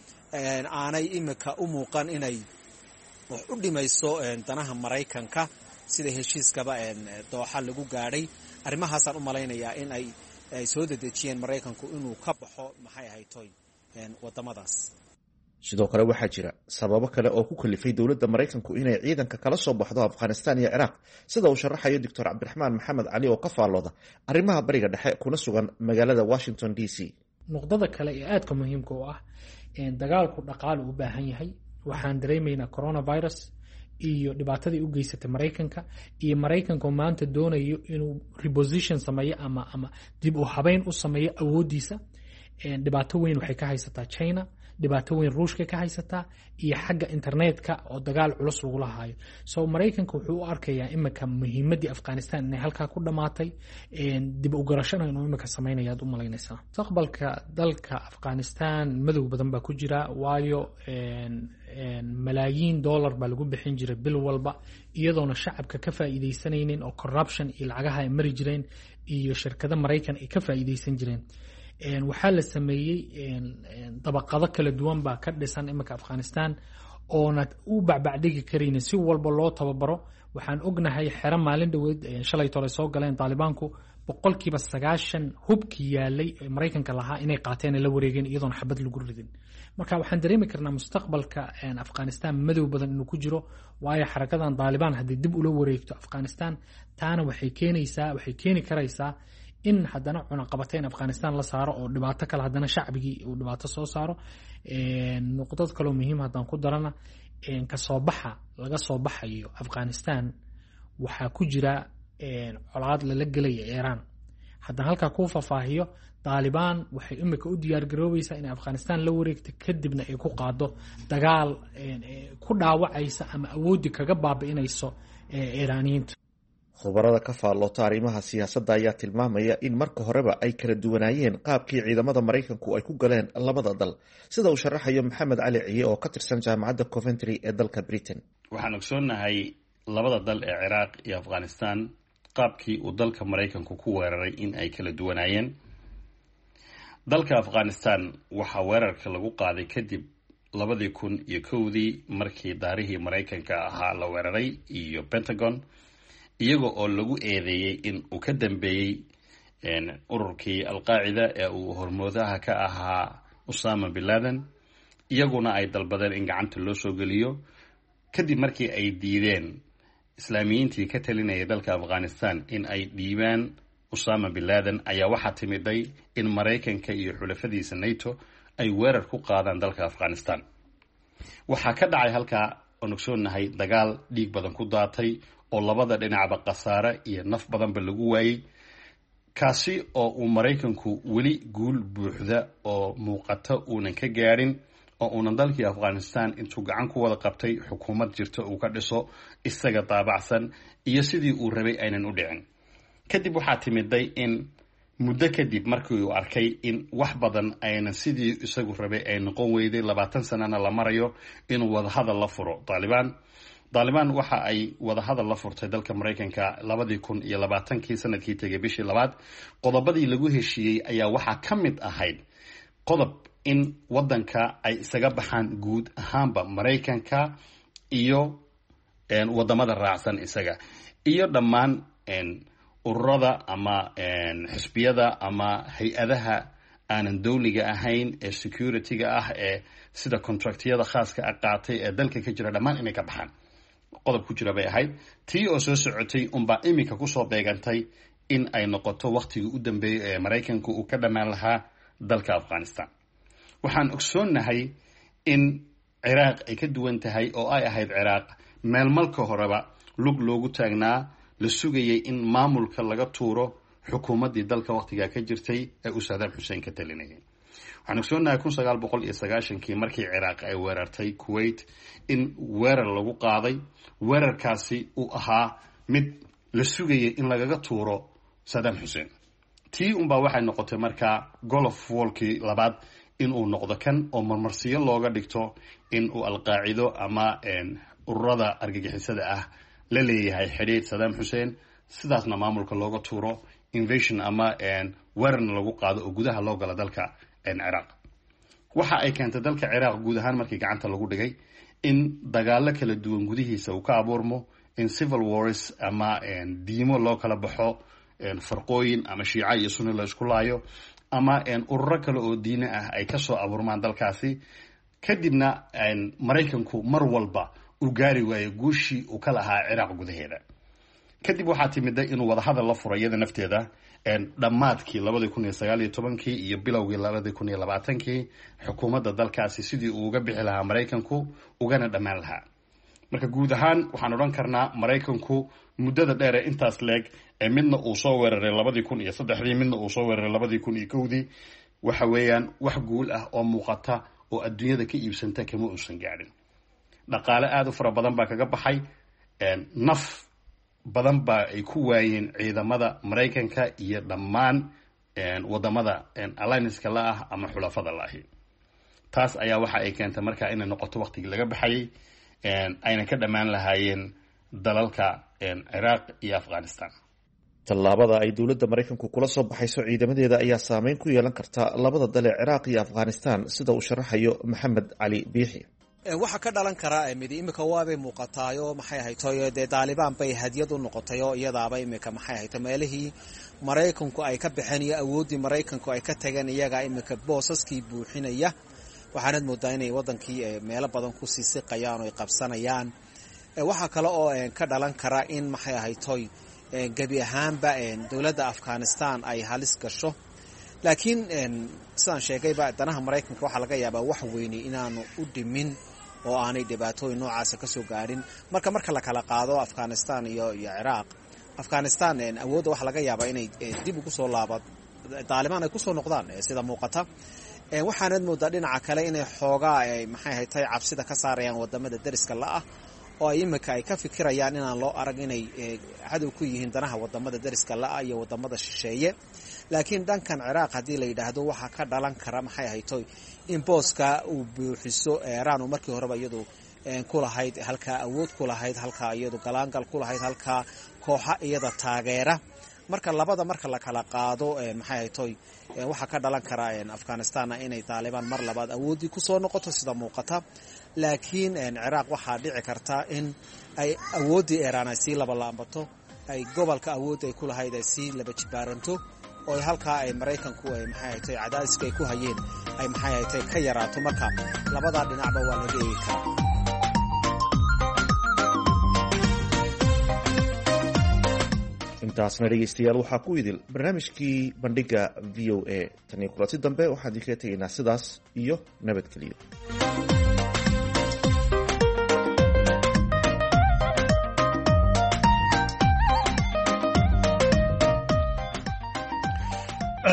aanay imika u muuqan inay wax u dhimayso danaha maraykanka sida heshiiskaba Dooxa lagu gaadhay arrimahaasaan u malaynayaa in ay soo dedejiyeen maraykanku inuu ka baxo maxay ahaytoy wadamadaas sidoo kale waxaa jira sababo kale oo ku kalifay dowladda maraykanku inay ciidanka kala soo baxdo afghanistan iyo ciraaq sida uu sharaxayo doctor cabdiraxmaan maxamed cali oo ka faallooda arrimaha bariga dhexe kuna sugan magaalada Washington DC nuqdada kale ee aadka muhiimka u ah dagaalku dhaqaale u baahan yahay waxaan dareemaynaa coronavirus iyo dhibaatadii u geysatay maraykanka iyo maraykanka maanta doonayo inuu reposition sameeyo ama dib u habeyn u sameeyo awoodiisa dhibaato weyn waxay ka haysataa China dhibaato weyn Ruushka ka haysataa iyo xagga internetka oo dagaal culus lagu lahayo so maraykanka wuxuu u arkayaa imika muhiimadii Afghanistan inay halka ku dhamaatay dib u garashada inuu imika sameeynayad u malaynaysaa mustaqbalka dalka Afghanistan madow badan baa ku jira waayo malaayiin dollar baa lagu bixin jiray bil walba iyadoona shacabka ka faa'iideysanayeen oo corruption iyo lacagaha ay mari jireen iyo shirkadaha Maraykan ay ka faa'iideysan jireen waxaa la sameeyey dabaqado kala duwan baa ka dhisan imika Afghanistan oona u bacbacdhigi karayna si walba loo tababaro waxaan ognahay xero maalin dhaweed shalay tole soo galeen Talibanku 90% hubkii yaalay Maraykanka lahaa inay qaateen la wareegeen iyadoon xabad lagu ridin marka waxaan dareemi karnaa mustaqbalka Afghanistan madow badan inuu ku jiro waayo xarakadan Taliban haddii dib ula wareegto Afghanistan taana waxay keeni karaysaa in haddana cunaqabateyn Afghanistan la saaro oo dhibaato kale haddana shacbigii uu dhibaato soo saaro nuqdad kale oo muhiim haddaan ku darana ka soo baxa laga soo baxayo Afghanistan waxaa ku jira colaad lala gelay Iran haddana halka ku fafaahiyo Taliban waxay imika u diyaar garoobaysaa in Afghanistan la wareegto kadibna ay ku qaado dagaal ku dhaawacaysa ama awoodi kaga baabi'inayso Iraniyiinta khubarada ka faalloota arrimaha siyaasadda ayaa tilmaamaya in marka horeba ay kala duwanaayeen qaabkii ciidamada maraykanku ay ku galeen labada dal sida uu sharaxayo maxamed cali ciye oo ka tirsan jaamacadda Coventry ee dalka Britain waxaan ogsoonnahay labada dal ee Ciraaq iyo Afghanistan qaabkii uu dalka maraykanku ku weeraray in ay kala duwanaayeen dalka Afghanistan waxaa weerarka lagu qaaday kadib 2001 markii daarihii maraykanka ahaa la weeraray iyo Pentagon iyaga oo lagu eedeeyay in uu ka dambeeyay ururkii al-Qaacida ee uu hormoodaha ka ahaa Osama bin Laden iyaguna ay dalbadeen in gacanta loo soo geliyo kadib markii ay diideen islaamiyiintii ka talinayay dalka Afghanistan in ay dhiibaan Osama bin Laden ayaa waxaa timiday in Maraykanka iyo xulafadiisa NATO ay weerar ku qaadaan dalka Afghanistan waxaa ka dhacay halka onogsoonnahay dagaal dhiig badan ku daatay oo labada dhinacba khasaare iyo naf badanba lagu waayay kaasi oo uu Maraykanku weli guul buuxda oo muuqata uunan ka gaarin oo uunan dalkii afghanistan intuu gacan ku wada qabtay xukuumad jirta uu ka dhiso isaga daabacsan iyo sidii uu rabay aynan u dhicin. kadib waxaa timiday in muddo kadib markii uu arkay in wax badan aynan sidii isagu rabay ay noqon weyday 20 sanana la marayo inuu wadahadal la furo Taliban waxa ay wadahadal la furtay dalka Mareykanka 2020 sanadkii tagay bishii labaad. qodobadii lagu heshiiyey ayaa waxaa ka mid ahayd qodob in wadanka ay isaga baxaan guud ahaanba Mareykanka iyo wadamada raacsan isaga iyo dhammaan ururada ama xisbiyada ama hay-adaha aanan dawliga ahayn ee security-ga ah ee sida contractiyada khaaska ah qaatay ee dalka ka jira dhammaan inay ka baxaan. qodob ku jira bay ahayd tii oo soo socotay unbaa imika kusoo beegantay in ay noqoto waqtigii u dambeeyay ee Mareykanku uu ka dhammaan lahaa dalka Afghanistan. waxaan ogsoonnahay in Ciraaq ay ka duwan tahay oo ay ahayd Ciraaq meel malka horeba lug loogu taagnaa la sugayay in maamulka laga tuuro xukuumaddii dalka waqtigaa ka jirtay ee uu Saddam Hussein ka talinayay. waxaan ogsoonnahay 1990kii markii Ciraaq ay weerartay Kuwait in weerar lagu qaaday weerarkaasi uu ahaa mid la sugayay in lagaga tuuro Saddam Hussein. tii unbaa waxay noqotay markaa Gulf War-kii labaad in uu noqdo kan oo marmarsiyo looga dhigto in uu al-Qaacido ama ururada argagixisada ah la leeyahay xidhiidh Saddam Hussein sidaasna maamulka looga tuuro invasion ama weerarna lagu qaado oo gudaha loo gala dalka Ciraaq. waxa ay keentay dalka Ciraaq guud ahaan markii gacanta lagu dhigay in dagaalo kala duwan gudihiisa uu ka abuurmo in civil wars ama diimo loo kala baxo farqooyin ama shiica iyo sunni la isku laayo ama ururo kale oo diine ah ay ka soo abuurmaan dalkaasi. kadibna Mareykanku mar walba uu gaari waayo guushii uu ka lahaa Ciraaq gudaheeda. kadib waxaa timiday inuu wadahadal la furo iyada nafteeda dhammaadkii 2019 iyo bilowgii 2020 xukuumadda dalkaasi sidii uu uga bixi lahaa Mareykanku ugana dhammaan lahaa. marka guud ahaan waxaan odhan karnaa Mareykanku muddada dheer ee intaas leeg ee midna uu soo weeraray 2003 midna uu soo weeraray 2001 waxa weeyaan wax guul ah oo muuqata oo adduunyada ka iibsanta kama uusan gaadhin. dhaqaale aad u fara badan baa kaga baxay naf badan baa ay ku waayeen ciidamada Mareykanka iyo dhammaan wadamada alliance-ka la ah ama xulafada la ah. taas ayaa waxa ay keentay markaa inay noqoto waqtigii laga baxayay ayna ka dhammaan lahaayeen dalalka Ciraaq iyo Afghanistan. tallaabada ay dowladda Mareykanku kula soo baxayso ciidamadeeda ayaa saameyn ku yeelan karta labada dal ee Ciraaq iyo Afghanistan sida uu sharaxayo Maxamed Cali Biixi. waxa ka dhalan kara imika waabay muuqataayo maxay ahaytoy dee Taliban bay hadiyad u noqotayo iyadaaba imika maxay ahayto meelihii Mareykanku ay ka baxeen iyo awoodii Mareykanku ay ka tageen iyaga imika boosaskii buuxinaya. waxaanad moodaa inay wadankii meelo badan ku sii siqayaan oo ay qabsanayaan. waxa kale oo ka dhalan kara in maxay ahaytoy gabi ahaanba dowladda Afghanistan ay halis gasho. laakiin sidaan sheegayba danaha Mareykanka waxa laga yaabaa wax weyn inaanu u dhimin oo aanay dhibaatooyin noocaas ka soo gaarin. marka la kala qaado Afghanistan iyo Ciraaq, Afghanistan awoodda waxa laga yaabaa inay dib ugu soo laabato Taliban ay ku soo noqdaan sida muuqata. waxaanad moodaa dhinaca kale inay xoogaa maxay ahaytay cabsida ka saarayaan wadamada dariska la ah oo ay imika ay ka fikirayaan inaan loo arag inay cadow ku yihiin danaha wadamada dariska la ah iyo wadamada shisheeye. laakiin dhankan Ciraaq haddii la yidhaahdo waxa ka dhalan kara maxay ahaytoy in booska uu buuxiso Iran oo markii horeba iyadu ku lahayd halkaa awood ku lahayd halkaa iyadu galaangal ku lahayd halkaa kooxa iyada taageera. marka la kala qaado maxay ahaytoy waxa ka dhalan kara Afghanistan inay Taliban mar labaad awoodii ku soo noqoto sida muuqata. laakiin Ciraaq waxaa dhici karta in ay awoodii Iran ay sii laba laambato ay gobolka awoodda ay ku lahayd ay sii laba jibaaranto oo halkaa ay Mareykanku ay maxay ahaytay cadaadiska ay ku hayeen ay maxay ahaytay ka yaraato. marka labada dhinacba waa laga eegi karaa. intaasna dhegeystayaal waxaa ku idil barnaamijkii bandhiga VOA. tan iyo kulanti dambe waxaan idinkaga tegaynaa sidaas iyo nabadgelyo.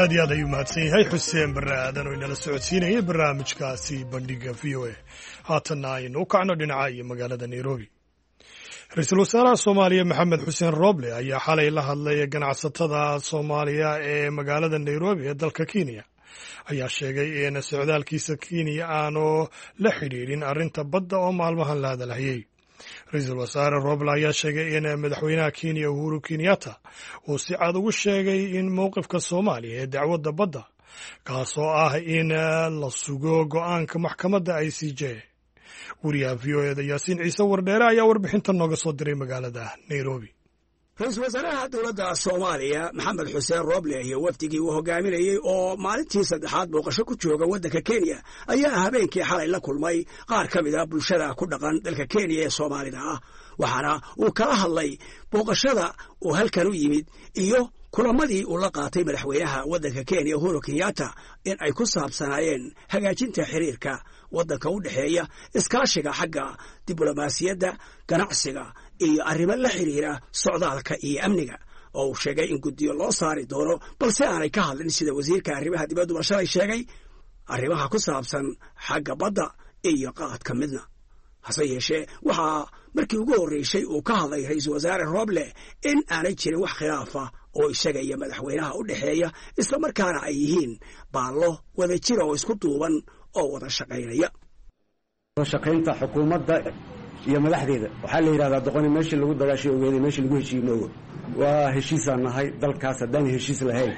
aad iyo aad ayuu mahadsan yahay xuseen barre aadan oo inala socodsiinayay barnaamijkaasi bandhiga v o a. haatanna aynu u kacno dhinaca iyo magaalada nairobi. ra-iisul wasaaraha soomaaliya maxamed xuseen rooble ayaa xalay la hadlay ganacsatada soomaaliya ee magaalada nairobi ee dalka kenya. ayaa sheegay in socdaalkiisa kenya aanu la xidhiidhin arrinta badda oo maalmahan la hadalhayey. ra-iisul wasaare roble ayaa sheegay in madaxweynaha kenya uhuru kenyatta uu si cad ugu sheegay in mowqifka soomaaliya ee dacwadda badda kaasoo ah in la sugo go'aanka maxkamadda ICJ. wariyaha v o eda yaasiin ciise wardheere ayaa warbixintan nooga soo diray magaalada nairobi. ra-iisul wasaaraha dowladda soomaaliya maxamed xuseen rooble iyo wafdigii uu hogaaminayey oo maalintii saddexaad booqasho ku jooga waddanka kenya ayaa habeenkii xalay la kulmay qaar ka mid a bulshada ku dhaqan dalka kenya ee soomaalida ah waxaana uu kala hadlay booqashada uu halkan u yimid iyo kulamadii uu la qaatay madaxweynaha waddanka kenya uhuru kenyatta in ay ku saabsanaayeen hagaajinta xiriirka waddanka u dhexeeya iskaashiga xagga diblomaasiyadda ganacsiga iyo arrimo la xiriira socdaalka iyo amniga oo uu sheegay in guddiyo loo saari doono balse aanay ka hadlin sida wasiirka arrimaha dibadduba shalay sheegay arrimaha ku saabsan xagga badda iyo qaadka midna hase yeeshee waxaa markii ugu horreysay uu ka hadlay ra-iisul wasaare rooble in aanay jirin wax khilaafa oo isaga iyo madaxweynaha u dhexeeya islamarkaana ay yihiin baallo wada jira oo isku duuban oo wada shaqaynaya shaqaynta xukuumadda iyo madaxdeeda waxaa la yidhahdaa doqoni meeshii lagu dagaashay ogeeday meeshii lagu heshiiye moogo waa heshiisaan nahay dalkaas haddaan heshiis lahayn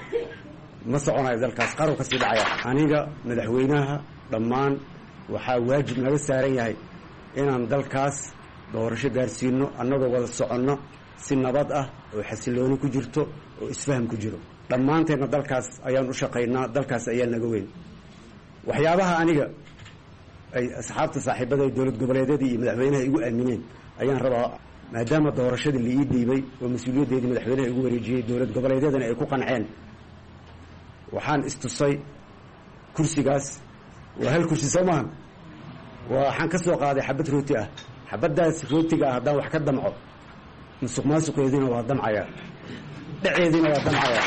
ma soconayo dalkaas qarow ka sii dhacaya aniga madaxweynaha dhammaan waxaa waajib naga saaran yahay inaan dalkaas doorasho gaarsiino annagoo wada soconno si nabad ah oo xasilooni ku jirto oo isfaham ku jiro dhammaanteenna dalkaas ayaan u shaqaynaa dalkaas ayaa naga weyn waxyaabaha aniga ay asxaabta saaxiibada ee dowlad goboleedyadii iyo madaxweynaha igu aamineen ayaan rabaa maadaama doorashadii la ii dhiibay oo mas-uuliyaddeedii madaxweynaha igu wareejiyey dowlad goboleedyadana ay ku qanceen waxaan istusay kursigaas waa hal kursi soo maahan waxaan ka soo qaaday xabad rooti ah xabaddaas rootiga ah haddaan wax ka damco musuq maasuqeediina waa damcayaa dhaceediina waa damcayaa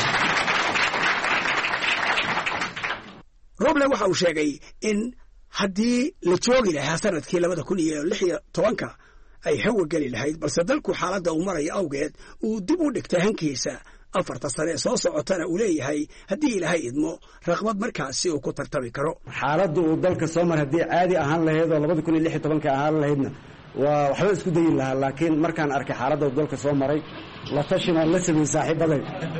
roble waxa uu sheegay in haddii la joogi lahaa sanadkii 2016 ay hawa geli lahayd balse dalku xaaladda uu maraya awgeed uu dib u dhigtay hankiisa 4 sane soo socotana uu leeyahay haddii ilaahay idmo raqbad markaasi uu ku tartami karo xaaladda uu dalka soo mar haddii caadi ahaan lahayd oo 2016 ahaan lahaydna waa waxba isku dayi lahaa laakiin markaan arkay xaaladda uu dalka soo maray la tashinaan la sameeyey saaxiibaday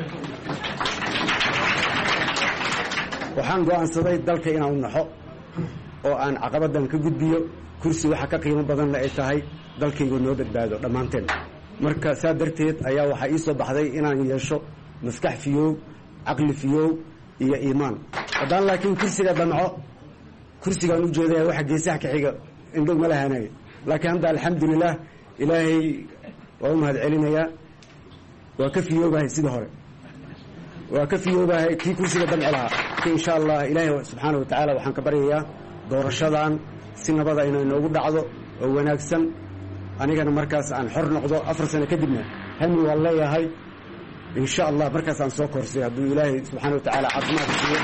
waxaan go'aansaday dalka inaan naxo oo aan caqabadan ka gudbiyo kursi waxa ka qiimo badanna ay tahay dalkaygu noo badbaado dhammaanteen marka saa darteed ayaa waxaa ii soo baxday inaan yeesho maskax fiyow caqli fiyow iyo iimaan haddaan laakiin kursiga damco kursigaan u jeedaya waxa geesaha ka xiga indhow ma lahanay laakiin hadda alxamdulilah ilaahay waa u mahad celinayaa waa ka fiyoobahay sida hore waa ka fiyoobahay kii kursiga damci lahaa insha allah ilaahay subxaana wa tacaala waxaan ka baryayaa doorashadan si nabada inay noogu dhacdo oo wanaagsan anigana markaas aan xor noqdo 4 sano kadibna hami waan leeyahay insha allah markaas aan soo korsay hadduu ilaahay subxaana wa tacaala caafimaad siiyo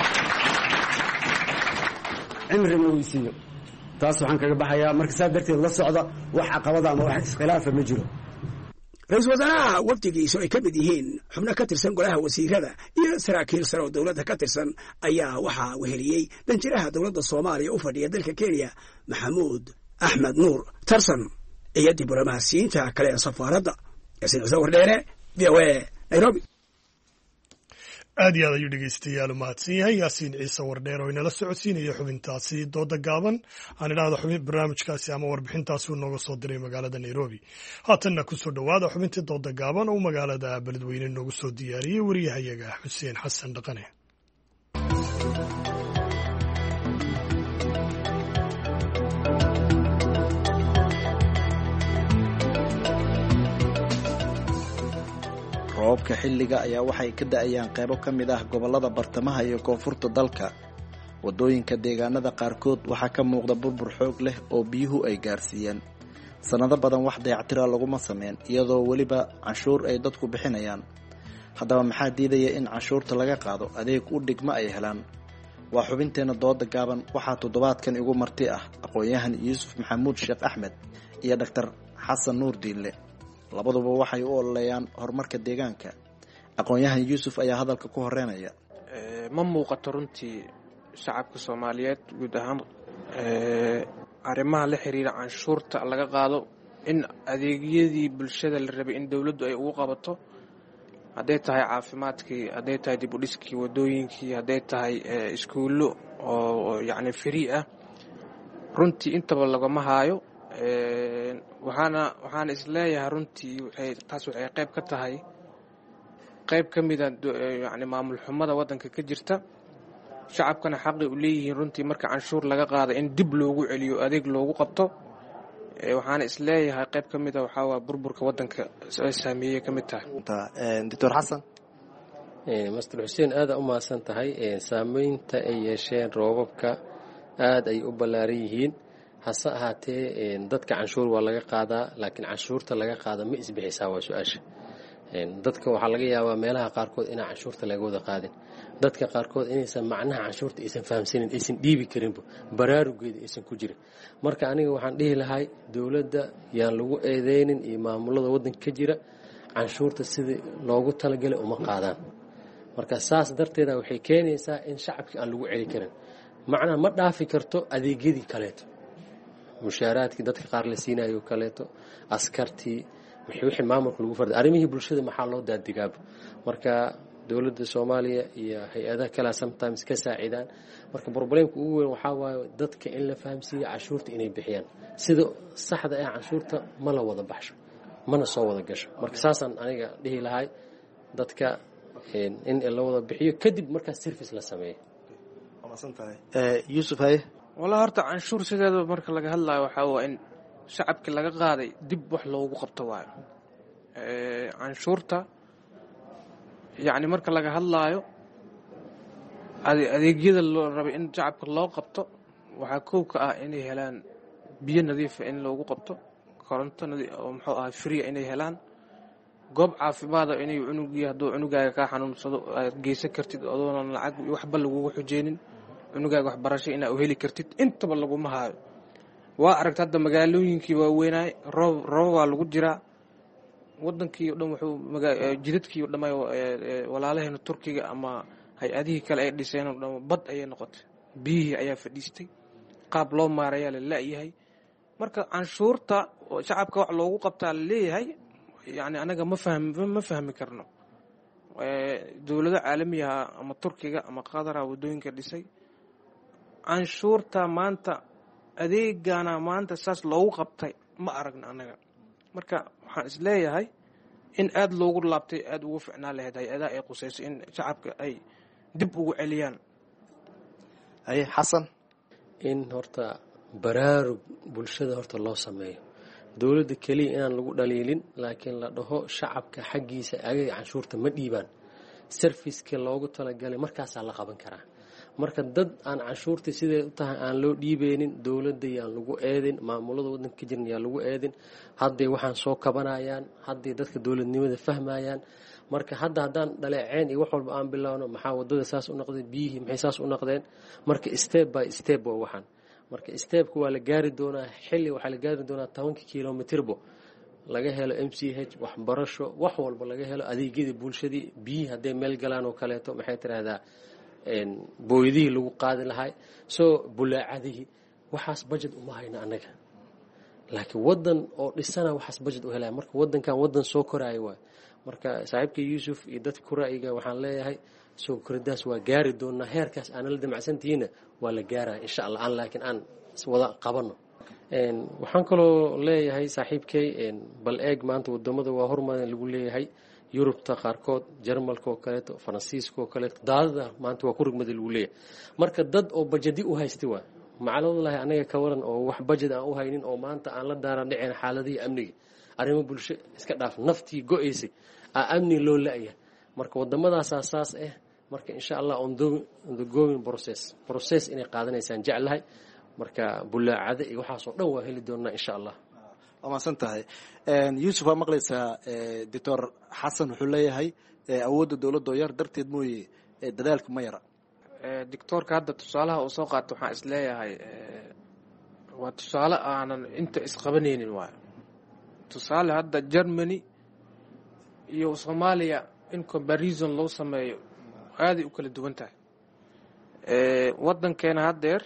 cimrina uu siiyo taas waxaan kaga baxayaa marka saa darteed la socda wax caqabada ama wax iskhilaafa ma jiro ra-iisul wasaaraha wafdigiisu ay ka mid yihiin xubno ka tirsan golaha wasiirada iyo saraakiil sare oo dowladda ka tirsan ayaa waxaa weheliyey danjiraha dowladda soomaaliya u fadhiya dalka kenya maxamuud axmed nuur tarsan iyo diblomaasiyiinta kale ee safaaradda yaasiin ciise wardheere v o a nairobi aad iyo aad ayuu dhegeystayaal u mahadsan yahay yaasiin ciise wardheer oo inala socodsiinaya xubintaasi dooda gaaban aan idhaahdo xubin barnaamijkaasi ama warbixintaasi uu nooga soo diray magaalada nairobi haatanna kusoo dhowaada xubintii dooda gaaban oo magaalada beledweyne noogu soo diyaariyey wariyahayaga xuseen xasan dhaqane roobabka xilliga ayaa waxay ka da'ayaan qaybo ka mid ah gobollada bartamaha iyo koonfurta dalka waddooyinka deegaanada qaarkood waxaa ka muuqda burbur xoog leh oo biyuhu ay gaarsiiyeen sannado badan wax dayactira laguma sameyn iyadoo weliba canshuur ay dadku bixinayaan haddaba maxaa diidaya in canshuurta laga qaado adeeg u dhigma ay helaan? waa xubinteena dooda gaaban. waxaa toddobaadkan igu marti ah aqoon-yahan yuusuf maxamuud sheekh axmed iyo doctor xasan nuur diille. labaduba waxay u ololeeyaan horumarka deegaanka. aqoon-yahan yuusuf ayaa hadalka ku horeynaya. ma muuqato runtii shacabka soomaaliyeed guud ahaan arrimaha la xiriira canshuurta laga qaado in adeegyadii bulshada la rabay in dowladdu ay ugu qabato, hadday tahay caafimaadkii, hadday tahay dib u dhiskii wadooyinkii, hadday tahay iskuullo oo yacni free ah, runtii intaba lagama haayo. waxaana isleeyahay runtii taas waxay qayb ka tahay qayb ka mida yani maamul xumada waddanka ka jirta. shacabkana xaqi u leeyihiin runtii marka canshuur laga qaada in dib loogu celiyo adeeg loogu qabto. waxaana isleeyahay qayb ka mida waxaa waa burburka waddanka saameeyey ka mid tahay. doctor xasan. master xuseen aada u mahadsan tahay. saameynta ay yeesheen roobabka aad ay u ballaaran yihiin. hase ahaatee dadka canshuur waa laga qaadaa, laakiin canshuurta laga qaada ma isbixisaa waa su-aasha. dadka waxaa laga yaabaa meelaha qaarkood inaan canshuurta laga wada qaadin, dadka qaarkood inaysan macnaha canshuurta aysan fahamsanin, aysan dhiibi karinba, baraarugeeda aysan ku jirin. marka aniga waxaan dhihi lahay dowladda yaan lagu eedeynin iyo maamulada waddanka ka jira canshuurta sidii loogu talagalay uma qaadaan. marka saas darteeda waxay keenaysaa in shacabkii aan lagu celi karin, macnaha ma dhaafi karto adeegyadii kaleeto, mushaaraadkii dadka qaar la siinayo kaleeto, askartii, wixii maamulka lagu farday, arrimihii bulshada maxaa loo daadigaaba. marka dowladda Soomaaliya iyo hay-adaha kale sometimes ka saacidaan. marka problemka ugu weyn waxaa waaye dadka in la fahamsiiyo canshuurta inay bixiyaan sida saxda ah. canshuurta ma la wada baxsho, mana soo wada gasho. marka saasaan aniga dhihi lahay dadka in la wada bixiyo kadib markaas service la sameeyo. yuusuf haye. wallahi horta canshuur sideeda marka laga hadlayo waxaa waa in shacabkii laga qaaday dib wax loogu qabto waayo. canshuurta yacni marka laga hadlaayo adeegyada loo rabay in shacabka loo qabto waxaa kow ka ah inay helaan biyo nadiifa in loogu qabto, koronto oo muxuu ahaa free inay helaan, goob caafimaada inay cunugii hadduu cunugaaga kaa xanuunsado aad geysan kartid adoonan lacag waxba lagugu xujeynin, cunugaaga waxbarasho inaad u heli kartid. intaba laguma haayo. waa aragta hadda magaalooyinkii waaweynaay roob waa lagu jiraa. wadankii o dhan wuxuu jidadkii o dhamay walaalaheena Turkiga ama hay-adihii kale ay dhiseen o dhan bad ayay noqotay, biyihii ayaa fadhiistay, qaab loo maarayaa la la'yahay. marka canshuurta oo shacabka wax loogu qabtaa la leeyahay, yani anaga ma fahmi karno. dowlado caalamiyaha ama Turkiga ama Qadara wadooyinka dhisay, canshuurta maanta adeegana maanta saas loogu qabtay ma aragna anaga. marka waxaan isleeyahay in aad loogu laabtay aad ugu ficnaan lahayd hay-adaha ay qusayso in shacabka ay dib ugu celiyaan. xasan. in horta baraarug bulshada horta loo sameeyo, dowladda keliya inaan lagu dhaliilin, laakiin la dhaho shacabka xaggiisa agaga canshuurta ma dhiibaan, serviceka loogu talagalay markaasaa la qaban karaa. marka dad aan canshuurtii siday u tahay aan loo dhiibeynin, dowladda yaan lagu eedin, maamulada waddanka ka jiran yaan lagu eedin. hadday waxaan soo kabanayaan, hadday dadka dowladnimada fahmayaan. marka haddaan dhaleeceen iyo wax walba aan bilowno, maxaa wadada saas u noqday, biyihii maxay saas u noqdeen. marka step by step waa waxaan. marka stepka waa la gaari doonaa, xilli waxaa la gaari doonaa 10 kilomitirbo laga helo MCH, waxbarasho, wax walba laga helo, adeegyadii bulshadii, biyihii hadday meel galaan oo kaleeto maxay tiraahdaa booydihii lagu qaadi lahay, soo bulaacadihii. waxaas budget uma hayna anaga, laakiin wadan oo dhisana waxaas budget u helaya. marka wadankan wadan soo koraayo waay. marka saaxiibka Yuusuf iyo dadka ku ra'yiga waxaan leeyahay soo koridaas waa gaari doonaa, heerkaas aan la damacsantihiina waa la gaaraa insha Allah, aan laakiin aan wada qabano. waxaan kaloo leeyahay saaxiibkay bal eeg maanta wadamada waa hormarin lagu leeyahay, Yurubta qaarkood, Jarmalka oo kaleeto, Faransiiska oo kaleeto, daadada maanta waa ku rugmada lagu leeyahay. marka dad oo bajadi u haysta waa macluumaad anaga ka waran oo wax budget aan u haynin, oo maanta aan la daaran dhicin xaaladii amniga, arrimo bulsho iska dhaaf, naftii go'aysay amni loo la'yahay. marka wadamadaas asaas ah. marka insha Allah on the going process inay qaadanaysaan jeclahay. marka bulaacada iyo waxaas oo dhan waa heli doonaa insha Allah. waa maasan tahay. Yuusuf waa maqlaysaa doctor xasan wuxuu leeyahay awoodda dowladda oo yar darteed mooye dadaalka ma yara. doctoorka hadda tusaalaha uu soo qaato waxaan isleeyahay waa tusaale aanan inta isqabanaynin waayo. tusaale hadda Germany iyo Soomaaliya in comparison loo sameeyo aaday u kala duwan tahay. wadankeena haddeer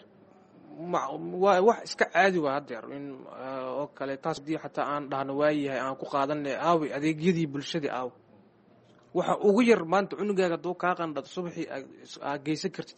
waa wax iska caadi waa haddeer in oo kale taas hadii xataa aan dhahno waayahay aan ku qaadanay aawi adeegyadii bulshada aaw waxa ugu yar maanta cunugaaga doo ka qandhad subaxii aad geysan kartid